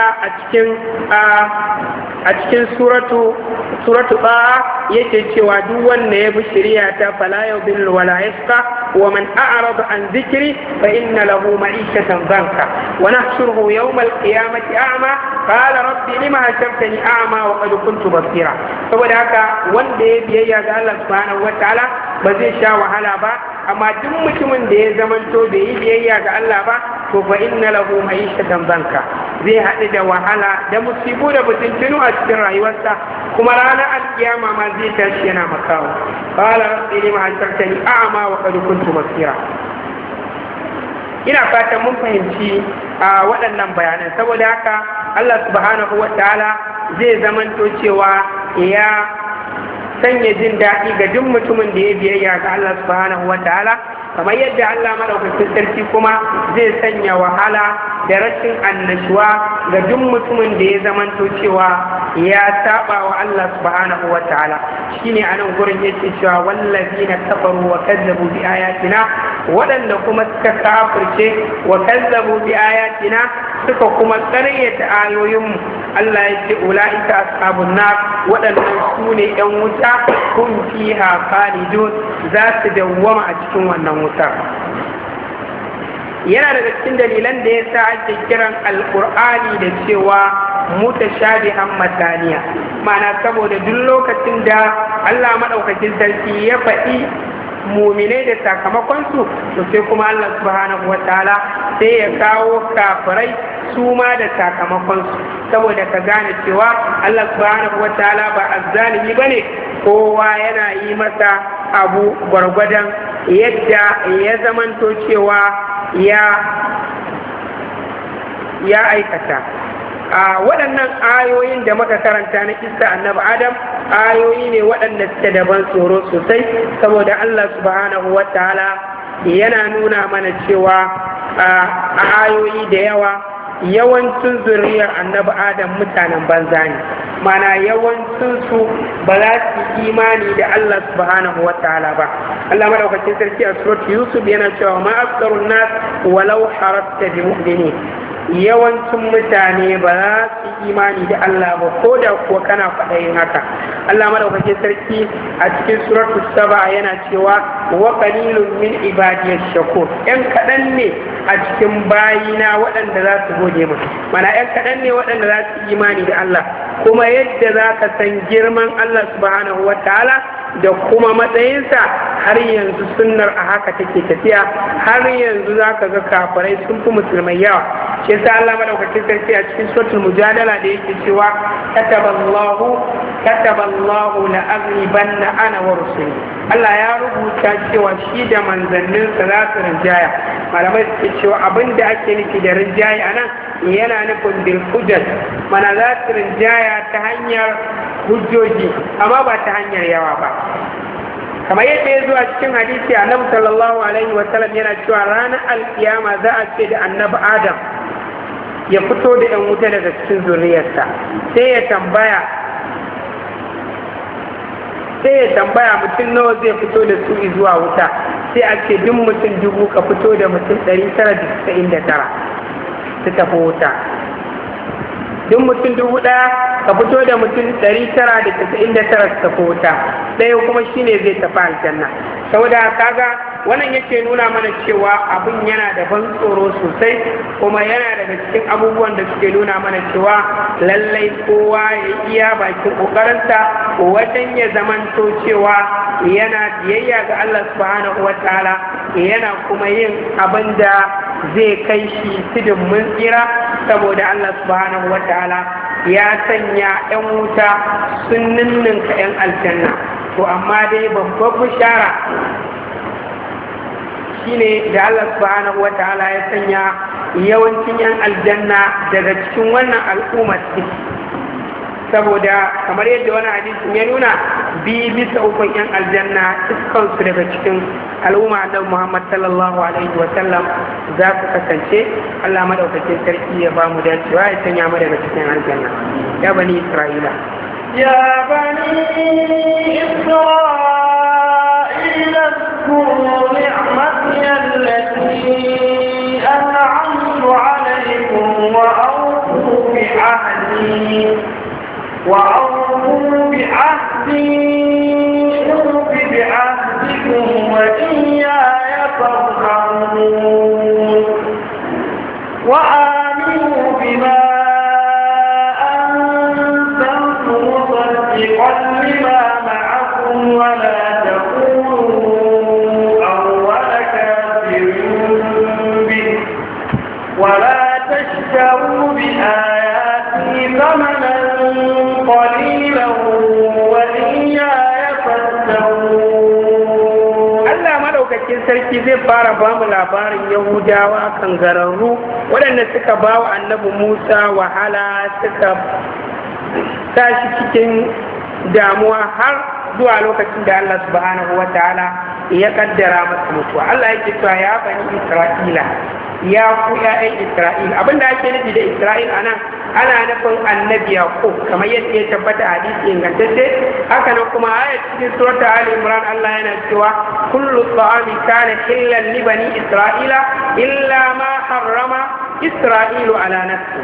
a cikin suratu Taha, yake cewa duk wanda ya bi shari'a ta fala yudillu wala yashqa wa man a'rada an dhikri fa inna lahu ma'ishatan dhanka wa nahshuruhu yawma al-qiyamati a'ma qala rabbi lima hashartani a'ma wa qad kuntu basira. Saboda haka wanda ya biyayya ga Allah subhanahu wataala ba zai sha wahala ba, amma duk mutumin da ya zamanto bai yi biyayya ga Allah ba, to fa inna lahu ma'ishatan dhanka, zai haɗu da wahala da musibu da fitintunu a cikin rayuwarsa, kuma ranar alkiyama ma zai tashi yana makawo. Qala rabbi lima hashartani a'ma wa qad kuntu basira. ina fatan mun fahimci waɗannan bayanan, saboda haka Allah subhanahu wa ta'ala zai zamanto cewa ya sanya jin daɗi ga duk mutumin da ya biyayya ga Allah subhanahu wa ta'ala, kamar yadda Allah madaukakin sarki kuma zai sanya wahala da rashin annashuwa ga duk mutumin da ya zamanto cewa ya saba wa Allah subhanahu wa ta'ala. Shine anan gurin yake cewa wallazina kafaru wa kazzabu bi ayatina, waɗanda kuma suka kafirce wa kazzabu bi ayatina suka kuma ƙaryata ayoyinmu, Allah ya ce ula'ika ashabun nar, waɗannan su ne ‘yan wuta, kun fiha khalidun, za su dawwama a cikin wannan wutar. Yana daga cikin dalilan da ya sa ake kiran alƙur'ani da cewa mutashabihan masaniya, ma'ana saboda duk lokacin da Allah maɗaukakin sarki ya faɗi muminai da sakamakonsu, to sai kuma Allah subhanahu wataala sai ya kawo kafirai su ma da sakamakonsu, saboda ka gane cewa Allah subhanahu wataala ba azzalimi bane, kowa yana yi masa abu gwargwadon yadda ya zamanto cewa ya aikata. Waɗannan ayoyin da muka karanta na kissa annabi Adam ayoyi ne waɗanda suke da ban tsoro sosai, saboda Allah subhanahu wa ta'ala yana nuna mana cewa a ayoyi da yawa yawancin zuriyar annabi Adam mutanen banza ne, mana yawancinsu ba za su imani da Allah subhanahu wa ta'ala ba. Allah madaukakin sarki a surat Yusuf yana cewa ma aksarun nas walau harasta bi mu'minin, yawancin mutane ba za su imani da Allah ba ko da kuwa kana faɗayin haka. Allah madaukakin sarki a cikin suratul Saba yana cewa wa qalilun min ibadiyash shakur, yan kaɗan ne a cikin bayina waɗanda za su gode mu, mana yan kaɗan ne waɗanda za su imani da Allah. Kuma yadda za ka san girman Allah subhanahu wa ta'ala da kuma matsayinsa, har yanzu sunnar a haka take tafiya, har yanzu za ka ga kafirai sun fi musulmai yawa. Shi yasa Allah madaukakin sarki a cikin suratul mujadala da yake cewa kataballahu la aghlibanna ana wa rusuli, Allah ya rubuta cewa shi da manzanninsa za su rinjaya. Malamai suke cewa abin da ake nufi da rinjaye a nan yana nufin bil hujjat, mana za su rinjaya ta hanyar hujjoji amma ba ta hanyar yawa ba. Kamar yadda ya zuwa cikin hadisi annabi sallallahu alaihi wa sallam yana cewa ranar alkiyama za a ce da annabi Adam ya fito da ‘yan wuta daga cikin zuriyarsa, sai ya tambaya mutum nawa zai fito da su zuwa wuta, sai a ce duk mutum 1000 ka fito da mutum 999 su tafi wuta, duk mutum 1000 ka fito da mutum 999 su tafi wuta, ɗaya kuma shine zai tafi aljanna. Saboda kaga wannan yake nuna mana cewa abin yana da ban tsoro sosai, kuma yana daga cikin abubuwan da suke nuna mana cewa lallai kowa ya iya bakin kokarinsa wajen ya zamanto cewa yana biyayya ga Allah subhanahu wataala, yana kuma yin abin da zai kai shi tudun mun tsira, saboda Allah subhanahu wataala ya sanya 'yan wuta sun ninninka 'yan aljanna. To amma dai babbar bishara shine da Allah subhanahu wa ta'ala ya sanya yawancin 'yan aljanna daga cikin wannan al'ummar ce, saboda kamar yadda wani hadisin ya nuna 2/3 'yan aljanna iskansu daga cikin al'umma annabi Muhammad sallallahu alaihi wa sallam za su kasance. Allah madaukakin sarki ya ba mu dacewa ya sanya mu daga cikin aljanna. Ya bani Isra'ila, يا بني إسرائيل اذكروا نعمتي التي أنعمت عليكم وأوفوا بعهدي أوف بعهدكم وإياي فارهبون وآمنوا بما لما معكم ولا تكونوا أول كافر به ولا تشتروا بآياتي ثمنا قليلا وإياي فاتقون sarki zai fara ba mu labarin yahudawa kangararru waɗanda suka ba wa annabi musa wahala, suka tashi cikin damuwa har zuwa lokacin da Allah subhanahu wa ta'ala ya kaddara masa mutuwa. Allah yake cewa ya bani Isra'ila, ya ku ƴaƴan Isra'ila. Abinda ake nufi da Isra'il anan ana nufin annabi Yaqub kamar yadda ya tabbata a hadisi ingantacce. Haka nan kuma ayat cikin surat Ali Imran Allah yana cewa kullu ta'ami kana hillan li bani Isra'ila illa ma harrama Isra'ilu ala nafsi.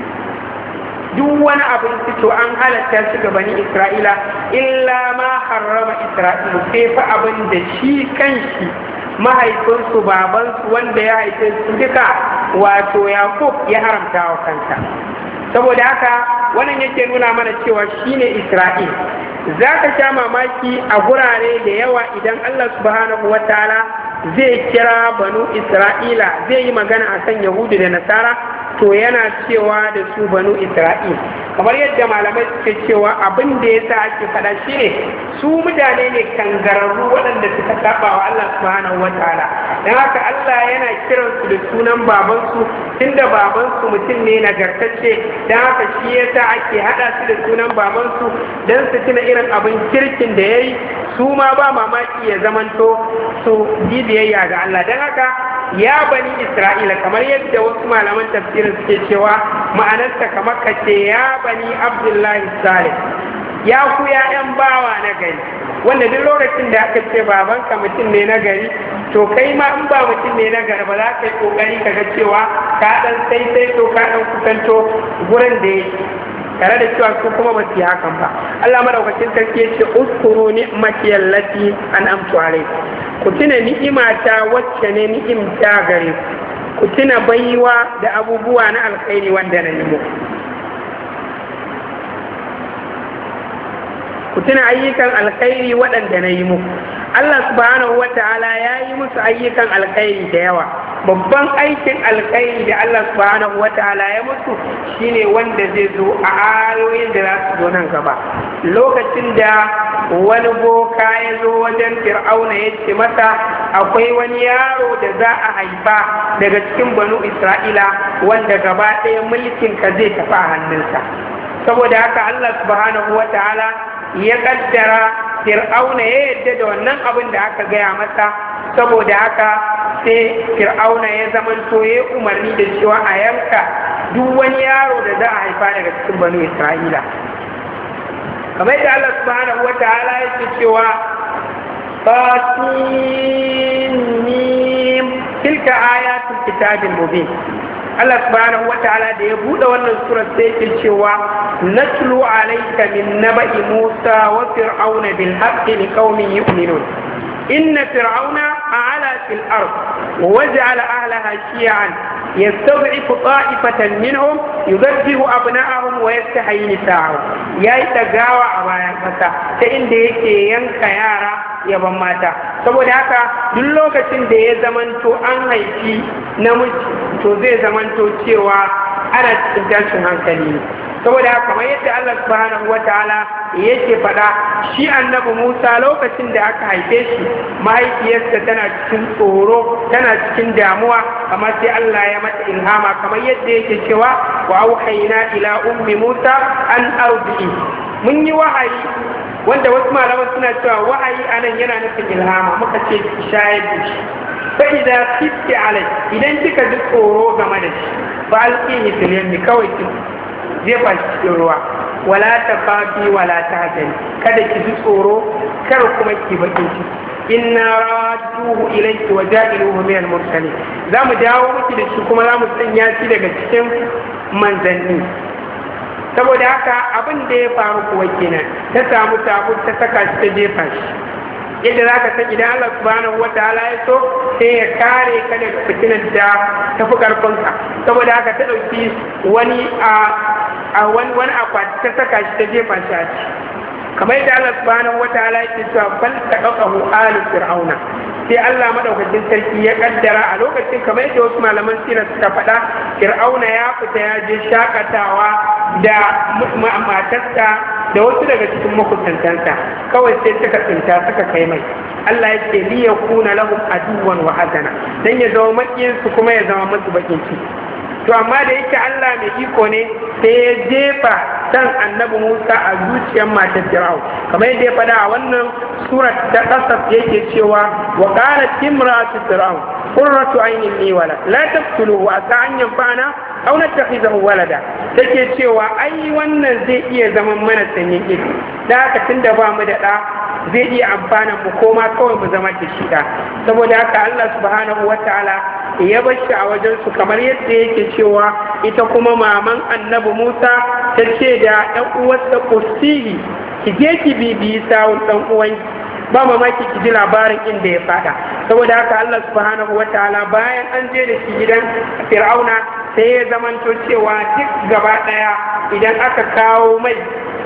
Duk wani abinci to an halatta shi ga bani Isra'ila illa ma harrama Isra'ilu, sai fa abin da shi kanshi mahaifinsu babansu wanda ya haife su duka wato Yaqub ya haramta wa kansa. Saboda haka wannan yake nuna mana cewa shine Isra'il. Za ka sha mamaki a gurare da yawa idan Allah subhanahu wa ta'ala zai kira banu Isra'ila, zai yi magana akan Yahudu da Nasara, to yana cewa da su banu Isra'il. Kamar yadda malamai suke cewa abin da ya sa ake faɗa shi ne su mutane ne kangararru waɗanda suka saba wa Allah subhanahu wa ta'ala. Don haka Allah yana kiransu da sunan babansu, tunda babansu mutum ne nagartacce, don haka shi ya sa ake haɗa su da sunan babansu don su tuna irin abin kirkin da ya yi, su ma ba mamaki ya zamanto su yi biyayya ga Allah. Don haka ya bani Isra'ila, kamar yadda wasu malaman tafsirin suke cewa ma'anarsa kamar kace ya bani Abdullahi Salih, ya ku ‘ya'yan bawa na gari, wanda duk lokacin da aka ce babanka mutum ne na gari, to kai ma in ba mutum ne na gari ba za ka yi ƙoƙari ka ga cewa ka ɗan to ka ɗan kusanto gurin da yake, tare da cewa su kuma ba su yi hakan ba. Allah madaukakin sarki ya ce uskuru ni'mati allati an'amtu alaykum, ku tuna ni'imata wacce ne ni'imta gare ku tuna baiwa da abubuwa na alkhairi wanda na yi muku, ku tuna ayyukan alkhairi waɗanda na yi muku. Allah subhanahu wa ta'ala ya yi musu ayyukan alkhairi da yawa. Babban aikin alkhairi da Allah subhanahu wa ta'ala ya musu shine wanda zai zo a ayoyin da za su zo nan gaba. Lokacin da wani boka ya zo wajen Fir'auna ya ce masa akwai wani yaro da za a haifa daga cikin banu Isra'ila wanda gaba ɗaya mulkin ka zai tafi a hannunsa. Saboda haka Allah subhanahu wa ta'ala ya kaddara Fir'auna ya yadda da wannan abin da aka gaya masa. Saboda haka sai Fir'auna ya zamanto ya umarni da cewa a yanka duk wani yaro da za a haifa daga cikin banu Isra'ila. Kamar yadda Allah subhanahu wa ta'ala yake cewa Fatin Mim tilka ayatul kitabil mubin. Allah subhanahu wa ta'ala da ya buɗe wannan surar sai yake cewa natlu alayka min naba'i Musa wa fir'auna bil haqqi liqaumin yu'minun. Inna fir'auna a'ala fil ard wa ja'ala ahlaha shi'an yastad'ifu ta'ifatan minhum yudabbihu abna'ahum wa yastahyi nisa'ahum. Yayi dagawa a bayan kasa ta inda yake yanka yara yaban mata. Saboda haka duk lokacin da ya zamanto an haifi namiji to zai zamanto cewa ana cikin tashin hankali ne. Saboda haka kamar yadda Allah subhanahu wataala yake faɗa, shi annabi Musa lokacin da aka haife shi mahaifiyarsa tana cikin tsoro, tana cikin damuwa, amma sai Allah ya mata ilhama kamar yadda yake cewa wa auhayna ila ummi Musa an ardi'i. Mun yi wahayi, wanda wasu malaman suna cewa wahayi anan yana nufin ilhama, muka ce shayar da shi. Fa idza khifti alai, idan kika ji tsoro game da shi fa alqihi fil yammi, kawai ki jefa shi cikin ruwa. Wala tafafi wala tahzani, kada ki ji tsoro, kar kuma ki bakin ciki. Inna radduhu ilayki wa ja'iluhu min al-mursalin. Za mu dawo miki da shi kuma za mu sanya shi daga cikin manzanni. Saboda haka abin da ya faru kuwa kenan, ta samu tabu ta saka shi ta jefa shi. Yadda za ka san idan Allah subhanahu wa ta'ala ya so sai ya kare ka daga fitinar da ta fi ƙarfinka. Saboda haka ta ɗauki wani akwati ta saka shi ta jefa shi a ciki. Kamar yadda Allah subhanahu wa ta'ala yake cewa fal taqahu alu fir'auna, sai Allah madaukakin sarki ya kaddara a lokacin, kamar yadda wasu malaman sirra suka faɗa, fir'auna ya fita ya je shakatawa da matarsa da wasu daga cikin makusantansa, kawai sai suka tsinta suka kai mai. Allah yake li yakuna lahum aduwan wa hazana dan ya zama makiyin su kuma ya zama musu bakin ciki. To amma da yake Allah mai iko ne sai ya jefa san annabi Musa a zuciyar matar Fir'aun kamar yadda ya faɗa a wannan surat ta Qasas yake cewa wa qalat imra'atu fir'aun qurratu aynin li wala la taqtuluhu asa an yanfa'ana aw nattakhizahu walada take cewa ai wannan zai iya zaman mana sanyin ido da haka tunda ba mu da ɗa zai iya amfana mu koma kawai mu zama da shi da saboda haka Allah subhanahu wataala ya bashi a wajen su kamar yadda yake cewa ita kuma maman annabi Musa ta ce da ɗan uwarsa Qusihi ki je ki bibiyi sawun ɗan uwan ba mamaki ki ji labarin inda ya fada saboda haka Allah subhanahu wataala bayan an je da shi gidan Fir'auna sai ya zamanto cewa duk gaba ɗaya idan aka kawo mai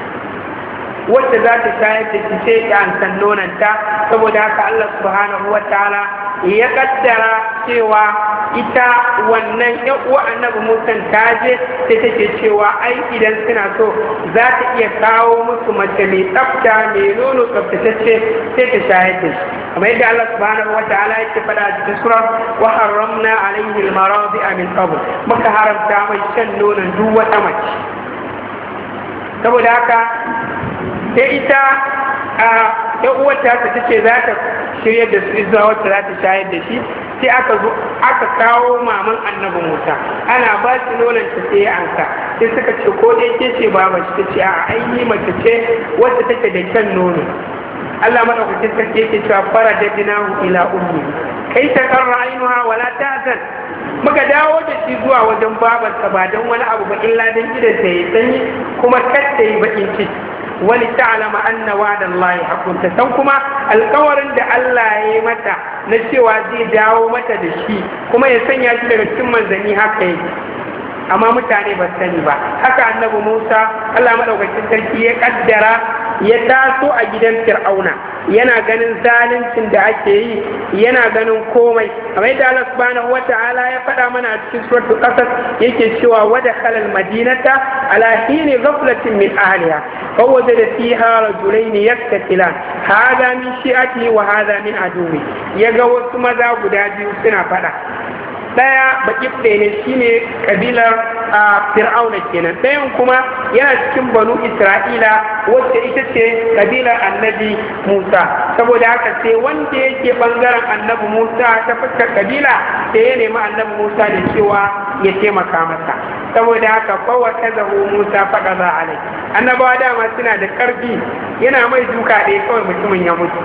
wacce za ta shayar da shi sai ta ansan nonanta saboda haka Allah subhanahu wataala ya kaddara cewa ita wannan yan uwa annabi Musa ta je sai take cewa ai idan suna so za ta iya kawo musu mace mai tsafta mai nono tsaftatacce sai ta shayar da shi kamar yadda Allah subhanahu wataala yake faɗa a cikin sura wa harramna alaihi al-maradi'a min qabl muka haramta mai shan nonon duk wata mace saboda haka sai ita a yan uwarta ta ce za ta shirya da su zuwa wacce za ta shayar da shi sai aka kawo maman annabi Musa ana ba shi nonon ta sai anka sai suka ce ko dai ke ce baba shi ta ce a aini mace ce wacce take da kyan nono Allah madaukakin sarki yake cewa fara da dinahu ila ummi kai ta karra ainuha wala ta'zan muka dawo da shi zuwa wajen babarsa ba don wani abu ba illa don gidan ta yi sanyi kuma kar ta yi bakin ciki wani ta'alama anna wa'dallahi haqqun ta san kuma alƙawarin da Allah ya yi mata na cewa zai dawo mata da shi kuma ya sanya shi daga cikin manzanni haka yake amma mutane ba sani ba haka annabi Musa Allah madaukakin sarki ya kaddara ya taso a gidan Fir'auna yana ganin zaluncin da ake yi yana ganin komai kamar yadda Allah subhanahu wata'ala ya faɗa mana a cikin suratul Qasas yake cewa wada khalal madinata ala hini ghaflatin min ahliha fa wajada fiha rajulayn yaktatilan hada min shi'ati wa hada min aduwi yaga wasu maza guda biyu suna faɗa daya bakifte ne shine kabilar fir'auna kenan dayan kuma yana cikin banu isra'ila wacce ita ce kabilar annabi musa saboda haka sai wanda yake bangaren annabi musa ta fuskar kabila sai ya nemi annabi musa da cewa ya taimaka masa saboda haka kowa ta zaho musa faɗa za a lai annabawa dama suna da ƙarfi yana mai duka ɗaya kawai mutumin ya mutu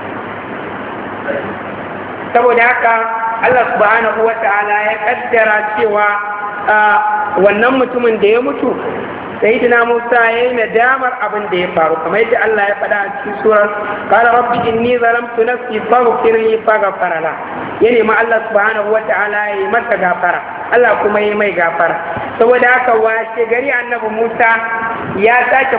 saboda haka Allah subhanahu wa ta'ala ya kaddara cewa wannan mutumin da ya mutu sayyidina Musa ya yi nadamar abin da ya faru kamar yadda Allah ya faɗa a cikin surar qala rabbi inni zalamtu nafsi faghfir li faghfara la ya nemi Allah subhanahu wa ta'ala ya yi masa gafara Allah kuma ya yi mai gafara saboda haka washe gari annabi Musa ya sake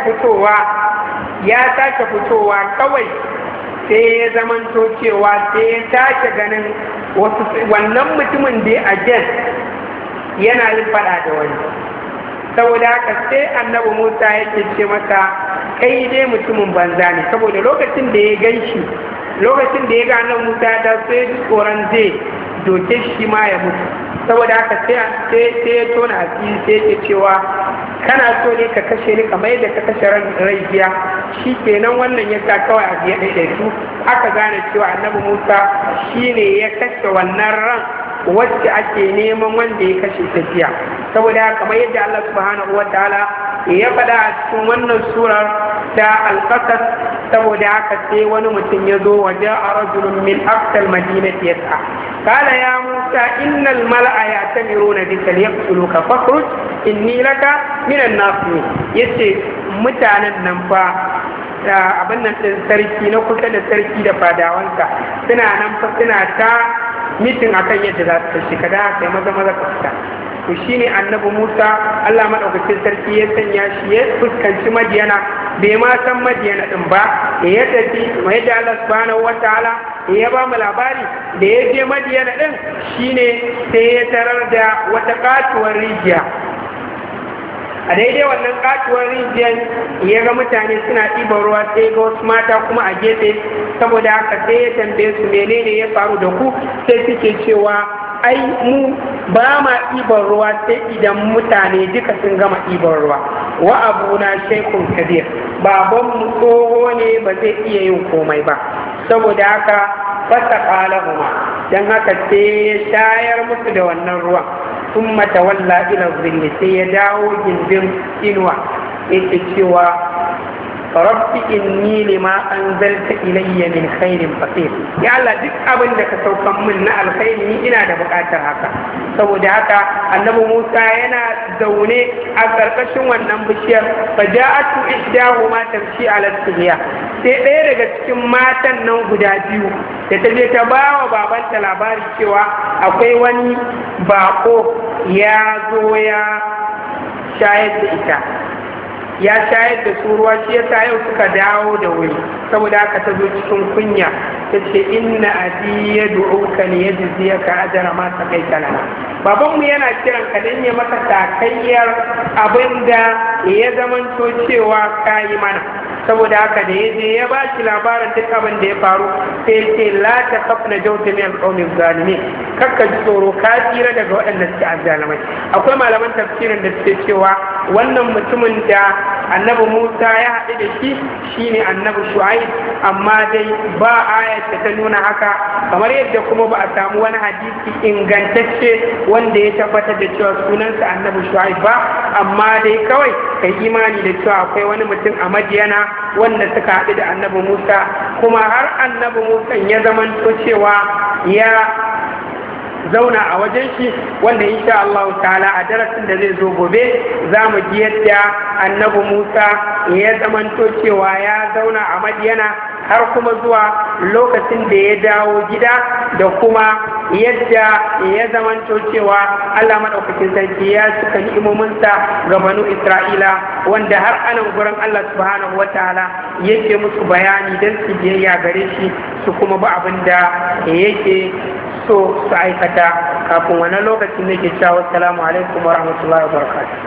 fitowa kawai sai ya zamanto cewa sai ya tashi ganin wasu wannan mutumin da a jen yana yin fada da wani saboda haka sai annabi Musa yake ce masa kai dai mutumin banza ne saboda lokacin da ya gan shi lokacin da ya ga annabi Musa ya taso ya ji tsoron zai doke shi ma ya mutu saboda haka sai ya tona asiri sai yake cewa kana so ne ka kashe ni kamar yadda ka kashe rai biya shi kenan wannan ya sa kawai a biya ɗaiɗaitu aka gane cewa annabi Musa shi ne ya kashe wannan ran wacce ake neman wanda ya kashe tafiya saboda kamar yadda Allah subhanahu wa ta'ala ya faɗa a cikin wannan surar ta alƙasas saboda haka sai wani mutum ya zo waje a rajulun min aqsal madinati yas'a qala ya Musa innal mala'a ya'tamiruna bika liyaqtuluka fakhruj inni laka minan nasihin yace mutanen nan fa abin nan din sarki na kusa da sarki da fadawansa suna nan fa suna ta mitin akan yadda za su kashe ka da kai maza ka fita to shine annabi Musa Allah madaukakin sarki ya sanya shi ya fuskanci Madiyana bai ma san Madiyana din ba ya tafi mai da Allah subhanahu wataala ya ba mu labari da ya je Madiyana din shine sai ya tarar da wata katuwar rijiya a daidai wannan katuwar rijiyar ya ga mutane suna ɗiban ruwa sai ga wasu mata kuma a gefe, saboda haka sai ya tambaye su menene ya faru da ku, sai suke cewa ai mu ba ma ɗiban ruwa sai idan mutane duka sun gama ɗiban ruwa, wa abuna shaykhun kabir, baban mu tsoho ne ba zai iya yin komai ba, saboda haka fasa qalahuma, dan haka sai ya shayar musu da wannan ruwan. ثم تولى إلى الظل سيداو جنبهم إنوى إتشوى rabbi inni lima anzalta ilayya min khairin faqir, ya Allah duk abin da ka saukan min na alkhairi ni ina da buƙatar haka. Saboda haka annabi Musa yana zaune a ƙarƙashin wannan bishiyar, faja'atu ihdahuma tamshi ala istihya, sai ɗaya daga cikin matan nan guda biyu da ta je ta ba wa babanta labari cewa akwai wani bako ya zo ya shayar da ita, ya shayar da su ruwa, shi yasa yau suka dawo da wuri. Saboda haka ta zo cikin kunya ta ce inna abi yad'uka li yajziyaka ajra ma saqaita lana, babanmu yana kiran ka dan ya maka takayyar abinda ya zamanto cewa kayi mana. Saboda haka da ya je ya ba shi labarin duk abin da ya faru, sai ce la ta kafna jauta min alqawmi zalimin, kakka ji tsoro, ka tsira daga waɗanda suke azzalimai. Akwai malaman tafsirin da suke cewa wannan mutumin da annabi Musa ya haɗu da shi shine annabi Shu'aib, amma dai ba ayat da ta nuna haka, kamar yadda kuma ba a samu wani hadisi ingantacce wanda ya tabbatar da cewa sunansa annabi Shu'aib ba, amma dai kawai kai imani da cewa akwai wani mutum a Madiyana wanda suka haɗu da annabi Musa, kuma har annabi Musa ya zamanto cewa ya zauna a wajen shi, wanda insha Allah ta'ala a darasin da zai zo gobe za mu ji yadda annabi Musa ya zamanto cewa ya zauna a Madiyana har kuma zuwa lokacin da ya dawo gida, da kuma yadda ya zamanto cewa Allah madaukakin sarki ya cika ni'imominsa ga banu Isra'ila, wanda har anan gurin Allah subhanahu wataala yake musu bayani don su biyayya gare shi su kuma ba abin da yake so su aikata. Kafin wani lokacin da ke cewa assalamu alaikum wa rahmatullahi wa barakatuh.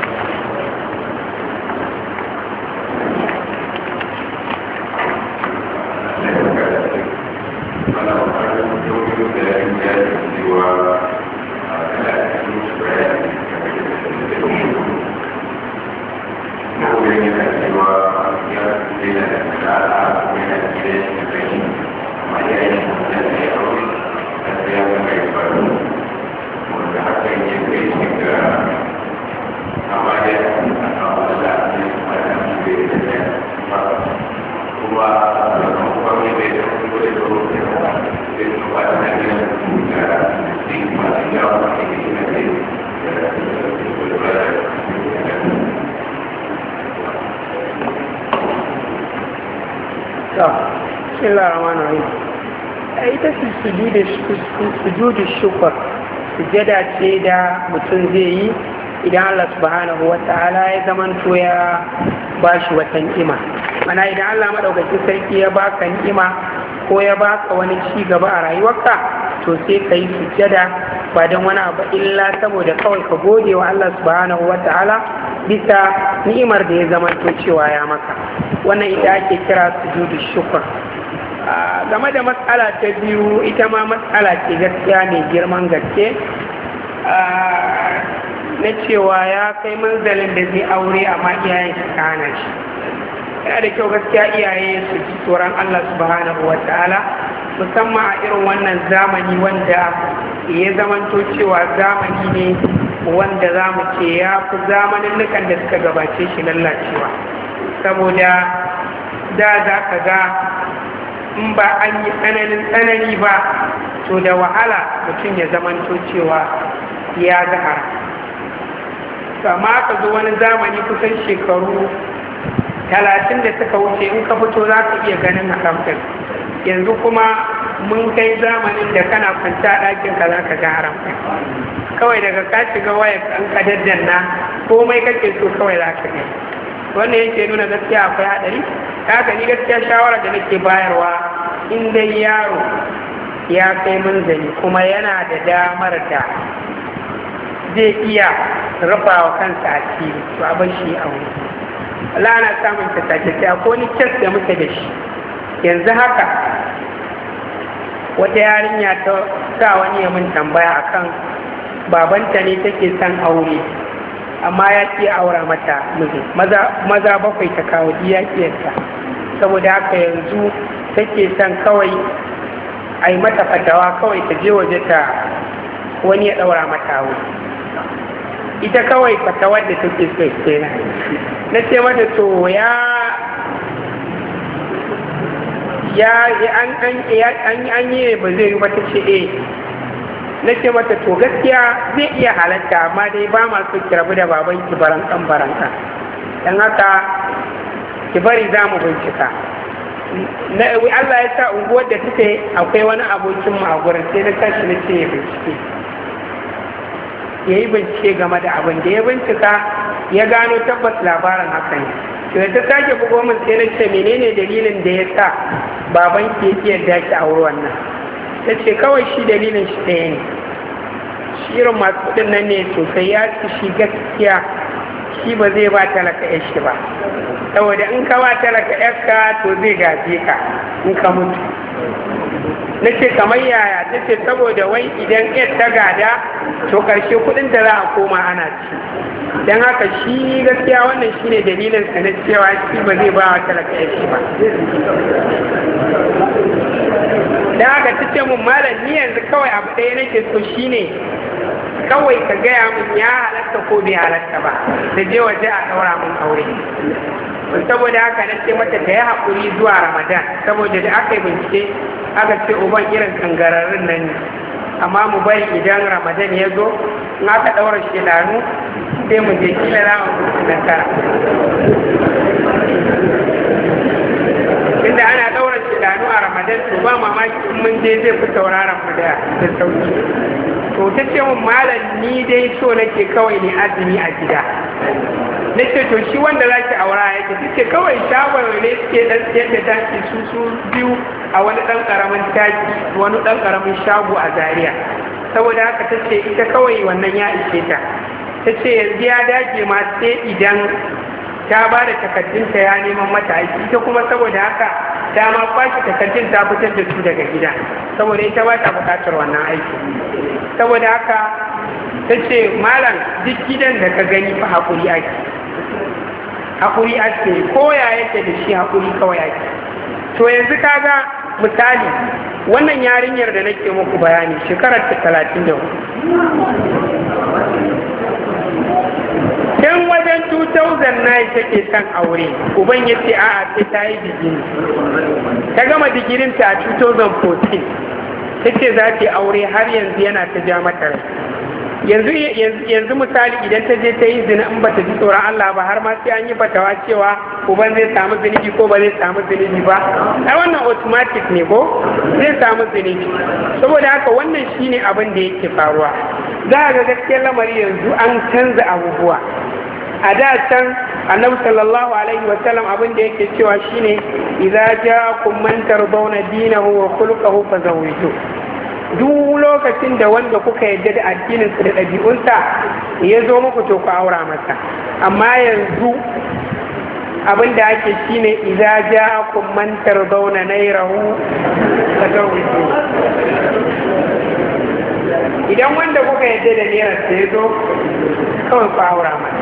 Ita sujudu shukr sujada ce da mutum zai yi idan Allah subhanahu wa ta'ala ya zamanto ya bashi wata ni'ima. Mana idan Allah madaukakin sarki ya baka ni'ima ko ya baka wani ci gaba a rayuwarka, to sai ka yi sujada ba don wani abu illa saboda kawai ka gode wa Allah subhanahu wa ta'ala bisa ni'imar da ya zamanto cewa ya maka. Wannan ita ake kira sujudu shukr. Game da matsala ta biyu, ita ma matsala ce gaskiya mai girman gaske, na cewa ya kai manzalin da zai aure amma iyayen shi kana shi. Yana da kyau gaskiya iyaye su ji tsoron Allah subhanahu wa ta'ala, musamman a irin wannan zamani wanda ya zamanto cewa zamani ne wanda za mu ce ya fi zamanin nukan da suka gabace shi lallacewa. Saboda da za ka ga in ba an yi tsanani ba, to da wahala mutum ya zamanto cewa ya zahara. Amma ka zo wani zamani kusan shekaru 30 da suka wuce, in ka fito za ka iya ganin haramtar. Yanzu kuma mun kai zamanin da kana kwanta a ɗakin ka za ka ga haramtar. Kawai daga ka shiga waya an ka daddanna komai kake so kawai za ka gani. Wannan yake nuna gaskiya akwai haɗari. Haka ni gaskiya shawara da nake bayarwa, in dai yaro ya kai munzali kuma yana da damar da zai iya rufa wa kansa asiri to a bar shi aure. Allah ana samun tattace ko ni kes da muke da shi yanzu haka wata yarinya ta sa wani ya mun tambaya akan babanta ne take son aure amma ya ce aura mata miji maza bakwai ta kawo iyakiyarta saboda haka yanzu take son kawai a yi mata fatawa kawai ta je waje ta wani ya daura mata aure ita kawai fatawar da take so kenan na ce mata to an yi ba zai yi ba ta ce na ce mata to gaskiya zai iya halatta amma dai ba ma so ki rabu da baban ki barankan dan haka ki bari za mu bincika Allah ya sa unguwar da take akwai wani abokin mu a gurin sai na tashi na ce ya yi bincike game da abin da ya bincika ya gano tabbas labarin haka ne to ta sake bugo min sai na ce menene dalilin da ya sa baban ki ya yarda ki aure wannan ta ce kawai shi dalilin shi ɗaya ne shi irin masu kuɗin nan ne sosai ya ci shi gaskiya shi ba zai ba talaka ya shi ba saboda in ka ba talaka yarka to zai gaje ka in ka mutu na ce kamar yaya ta ce saboda wai idan yar ta gada to karshe kuɗin da za a koma ana ci don haka shi gaskiya wannan shi ne dalilin sa na cewa shi ba zai ba wa talaka ya shi ba da haka ta ce mun malam ni yanzu kawai abu ɗaya nake so shine kawai ka gaya mun ya halatta ko bai halatta ba da je waje a ɗaura mun aure saboda haka na ce mata ta yi haƙuri zuwa ramadan saboda da aka yi bincike aka ce uban irin kangararrun nan ne amma mu bari idan ramadan ya zo in aka ɗaura shedanu sai mu je kila za mu mutu nasara inda ana ɗaura shedanu a ramadan to ba mamaki in mun je zai fi tauraron mu da sauki to ta ce mun malam ni dai so nake kawai ne azumi a gida na ce to shi wanda za ki aura yake ta ce kawai shagon ne suke dan siyar da taki su biyu a wani dan karamin taki wani dan karamin shago a Zaria saboda haka ta ce ita kawai wannan ya ishe ta ta ce yanzu ya dage ma sai idan ta ba da takardunta ya neman mata aiki ita kuma saboda haka ta ma kwashe takardun ta fitar da su daga gida saboda ita ba ta bukatar wannan aiki saboda haka ta ce malam duk gidan da ka gani fa haƙuri ake koya yake da shi haƙuri kawai ake to yanzu kaga misali wannan yarinyar da nake muku bayani shekarar ta 34 tun wajen 2009 take son aure uban ya ce a'a sai ta yi digiri ta gama digirinta a 2014 ta ce za ta yi aure har yanzu yana ta ja mata rai yanzu misali idan ta je ta yi zina in bata ji tsoron Allah ba har ma sai an yi fatawa cewa uban zai samu zunubi ko ba zai samu zunubi ba ai wannan automatic ne ko zai samu zunubi saboda haka wannan shine abin da yake faruwa za a ga gaskiyar lamari yanzu an canza abubuwa a da can annabi sallallahu alaihi wa sallam abin da yake cewa shine idza ja'akum man tardawna dinahu wa khuluquhu fazawwiju duk lokacin da wanda kuka yadda da addininsa da ɗabi'unsa ya zo muku to ku aura masa amma yanzu abin da ake shi ne idza ja'akum man tardawna nayrahu fazawwiju idan wanda kuka yadda da nairarsa ya zo kawai ku aura masa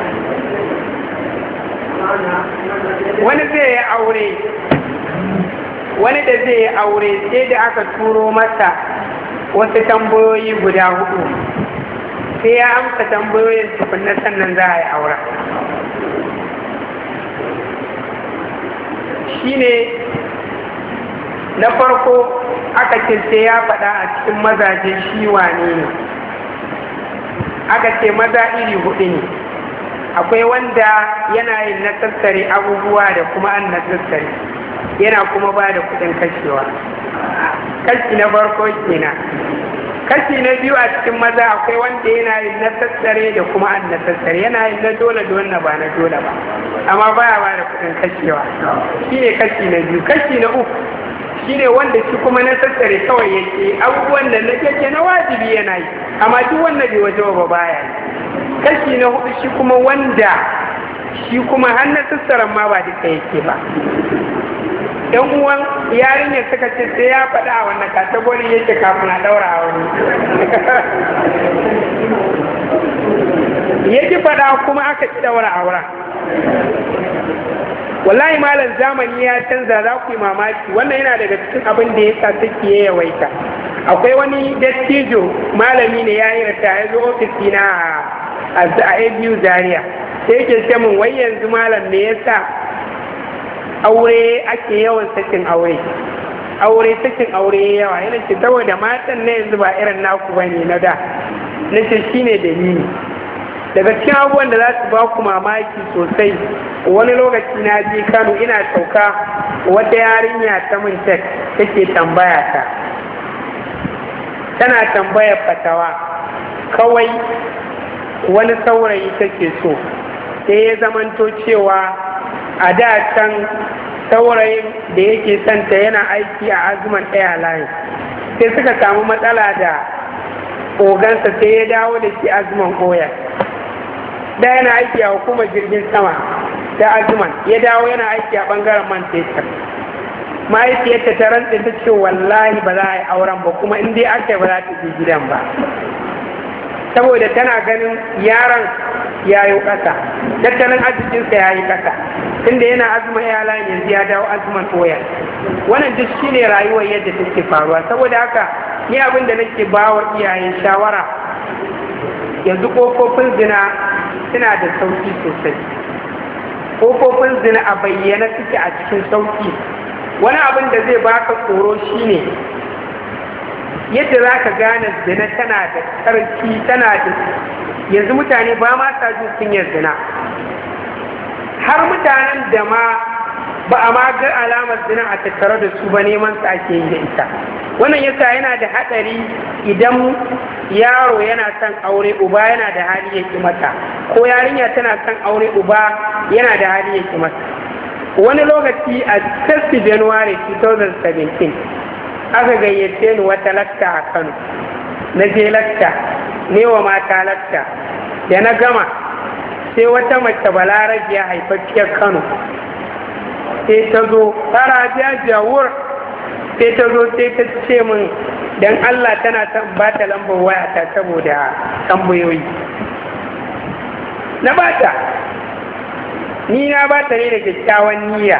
wani zai yi aure wani da zai yi aure sai da aka turo masa wasu tambayoyi guda 4 sai ya amsa tambayoyin tukunna sannan za a yi aura shine na farko aka ce sai ya faɗa a cikin mazaje shi wane ne aka ce maza iri 4 ne akwai wanda yana yin na tattare abubuwa da kuma an na tattare yana kuma ba da kudin kashewa kashi na farko kenan kashi na biyu a cikin maza akwai wanda yana yin na tattare da kuma an na tattare yana yin na dole da wannan ba na dole ba amma baya ba da kudin kashewa shine kashi na biyu kashi na uku shine wanda shi kuma na tattare kawai yake abubuwan da na yake na wajibi yana yi amma duk wannan bai waje ba baya yi kashi na hudu shi kuma wanda shi kuma hannun sassaran ma ba duka yake ba. yan uwan yarinyar suka ce sai ya faɗa a wannan kategori yake kafin a ɗaura a wani yake faɗa kuma aka ci ɗaura a wurin. Wallahi malam zamani ya canza, za ku yi mamaki. Wannan yana daga cikin abin da ya sa take yawaita. Akwai wani dattijo malami ne ya yi rata ya zo ofisi na a ABU Zaria, sai yake ce min wai yanzu malam me yasa aure ake yawan sakin aure sakin aure yawa. Yana ce saboda matan na yanzu ba irin naku bane na da. Na ce shine dalili. Daga cikin abubuwan da za su ba ku mamaki sosai, wani lokaci na je Kano ina sauka, wata yarinya ta min tek take tambaya ta, tana tambayar fatawa. Kawai wani saurayi take so, sai ya zamanto cewa a da can saurayin da yake santa yana aiki a Azuman Airline, sai suka samu matsala da ogansa, sai ya dawo da shi Azuman Oya. Da yana aiki a hukumar jirgin sama ta Azuman, ya dawo yana aiki a bangaren man fetur. Mahaifiyarta ta rantse ta ce wallahi ba za a yi auren ba, kuma in dai aka yi ba za ta je gidan ba, saboda tana ganin yaron ya yi ƙasa, tattalin arzikinsa ya yi ƙasa, tunda yana Azuman Airline yanzu ya dawo Azuman Oya. Wannan duk shi ne rayuwar yadda take faruwa. Saboda haka ni abin da nake ba wa iyayen shawara, yanzu ƙofofin zina suna da sauƙi sosai. Ƙofofin zina a bayyana suke a cikin sauƙi. Wani abin da zai baka tsoro shine yadda za ka gane zina tana da ƙarfi, tana da yanzu mutane ba ma sa jin kunyar zina. Har mutanen da ma ba a ma ga alamar zina a tattare da su ba neman su ake yi da ita. Wannan yasa yana da haɗari idan yaro yana son aure uba yana da hali ya ki mata, ko yarinya tana son aure uba yana da hali ya ki mata. Wani lokaci a 1 January 2017 aka gayyace ni wata lakta a Kano. Na je lakta, ne wa mata lakta. Da na gama sai wata mace balarabiya haifaffiyar Kano sai ta zo fara jajawur, sai ta zo sai ta ce min dan Allah tana ba ta lambar waya ta saboda tambayoyi. Na bata, ni na bata ne da kyakkyawan niyya,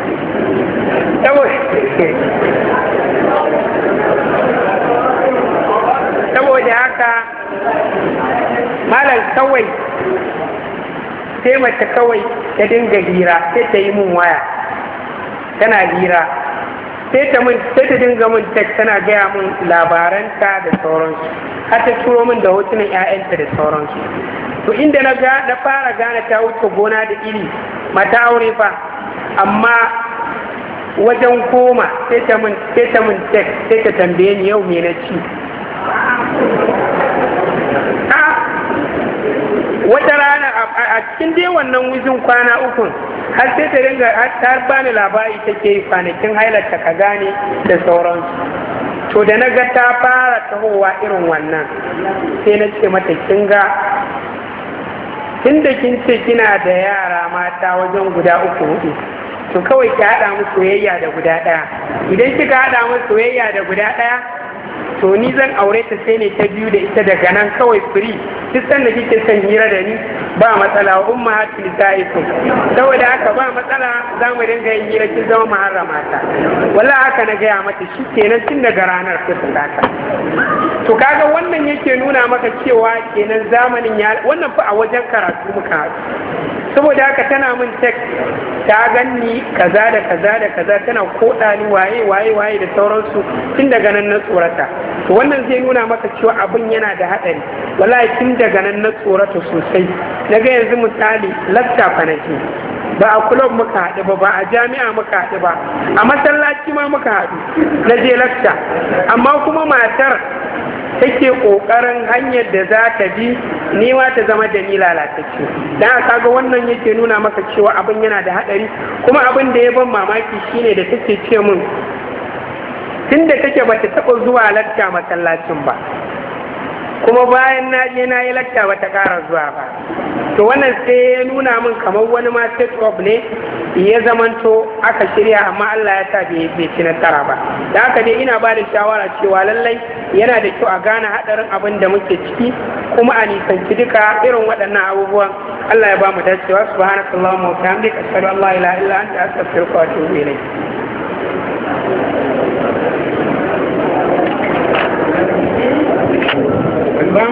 saboda haka malam kawai sai mace kawai ta dinga hira, sai ta yi mun waya tana hira, sai ta dinga mun tek tana gaya mun labaranta da sauransu, har ta turo min da hotunan 'ya'yanta da sauransu. To inda na fara gane ta wuce gona da iri, mata aure fa, amma wajen koma sai ta mun tek, sai ta tambaye ni yau me na ci. Wata rana a cikin dai wannan wujin kwana ukun, har sai ta dinga har bani labari take yi kwanakin hailarta ka gane da sauransu. To da na ga ta fara tahowa irin wannan, sai na ce mata kin ga tunda kin ce kina da yara mata wajen guda 3-4, to kawai ki haɗa mu soyayya da guda ɗaya. Idan kika haɗa mu soyayya da guda ɗaya, to ni zan aure ta sai ne ta biyu da ita, daga nan kawai free. Duk sanda kike son hira da ni ba matsala, wa umma hatu nisaikum. Saboda haka ba matsala, za mu dinga yin hira, kin zama muharrama ta. Wallahi haka na gaya mata, shi kenan tun daga ranar ta saka. To kaga wannan yake nuna maka cewa kenan zamanin ya, wannan fa a wajen karatu muka haɗu. Saboda haka tana min tek, ta ganni kaza da kaza da kaza, tana koɗa ni waye da sauransu, tun daga nan na tsorata. To wannan zai nuna maka cewa abin yana da haɗari. Wallahi tun daga nan na tsorata sosai. Na ga yanzu misali lakta fa nake, ba a kulob muka haɗu ba a jami'a muka haɗu ba, a masallaci ma muka haɗu na je lakta, amma kuma matar take ƙoƙarin hanyar da za ta bi nema ta zama da ni lalatacce. Dan aka ga wannan yake nuna maka cewa abin yana da haɗari. Kuma abin da ya ban mamaki shine da take ce min tunda take bata taɓa zuwa lakta masallacin ba, kuma bayan na je na yi lakta ba ta ƙara zuwa ba. To wannan sai ya nuna min kamar wani ma set up ne ya zamanto aka shirya, amma Allah ya sa bai ci nasara ba. Da haka dai ina ba da shawara cewa lallai yana da kyau a gane haɗarin abin da muke ciki kuma a nisanci duka irin waɗannan abubuwan. Allah ya ba mu dacewa. Subhanakallahumma wa bihamdika ashhadu an la ilaha illa anta astaghfiruka wa atubu ilayk.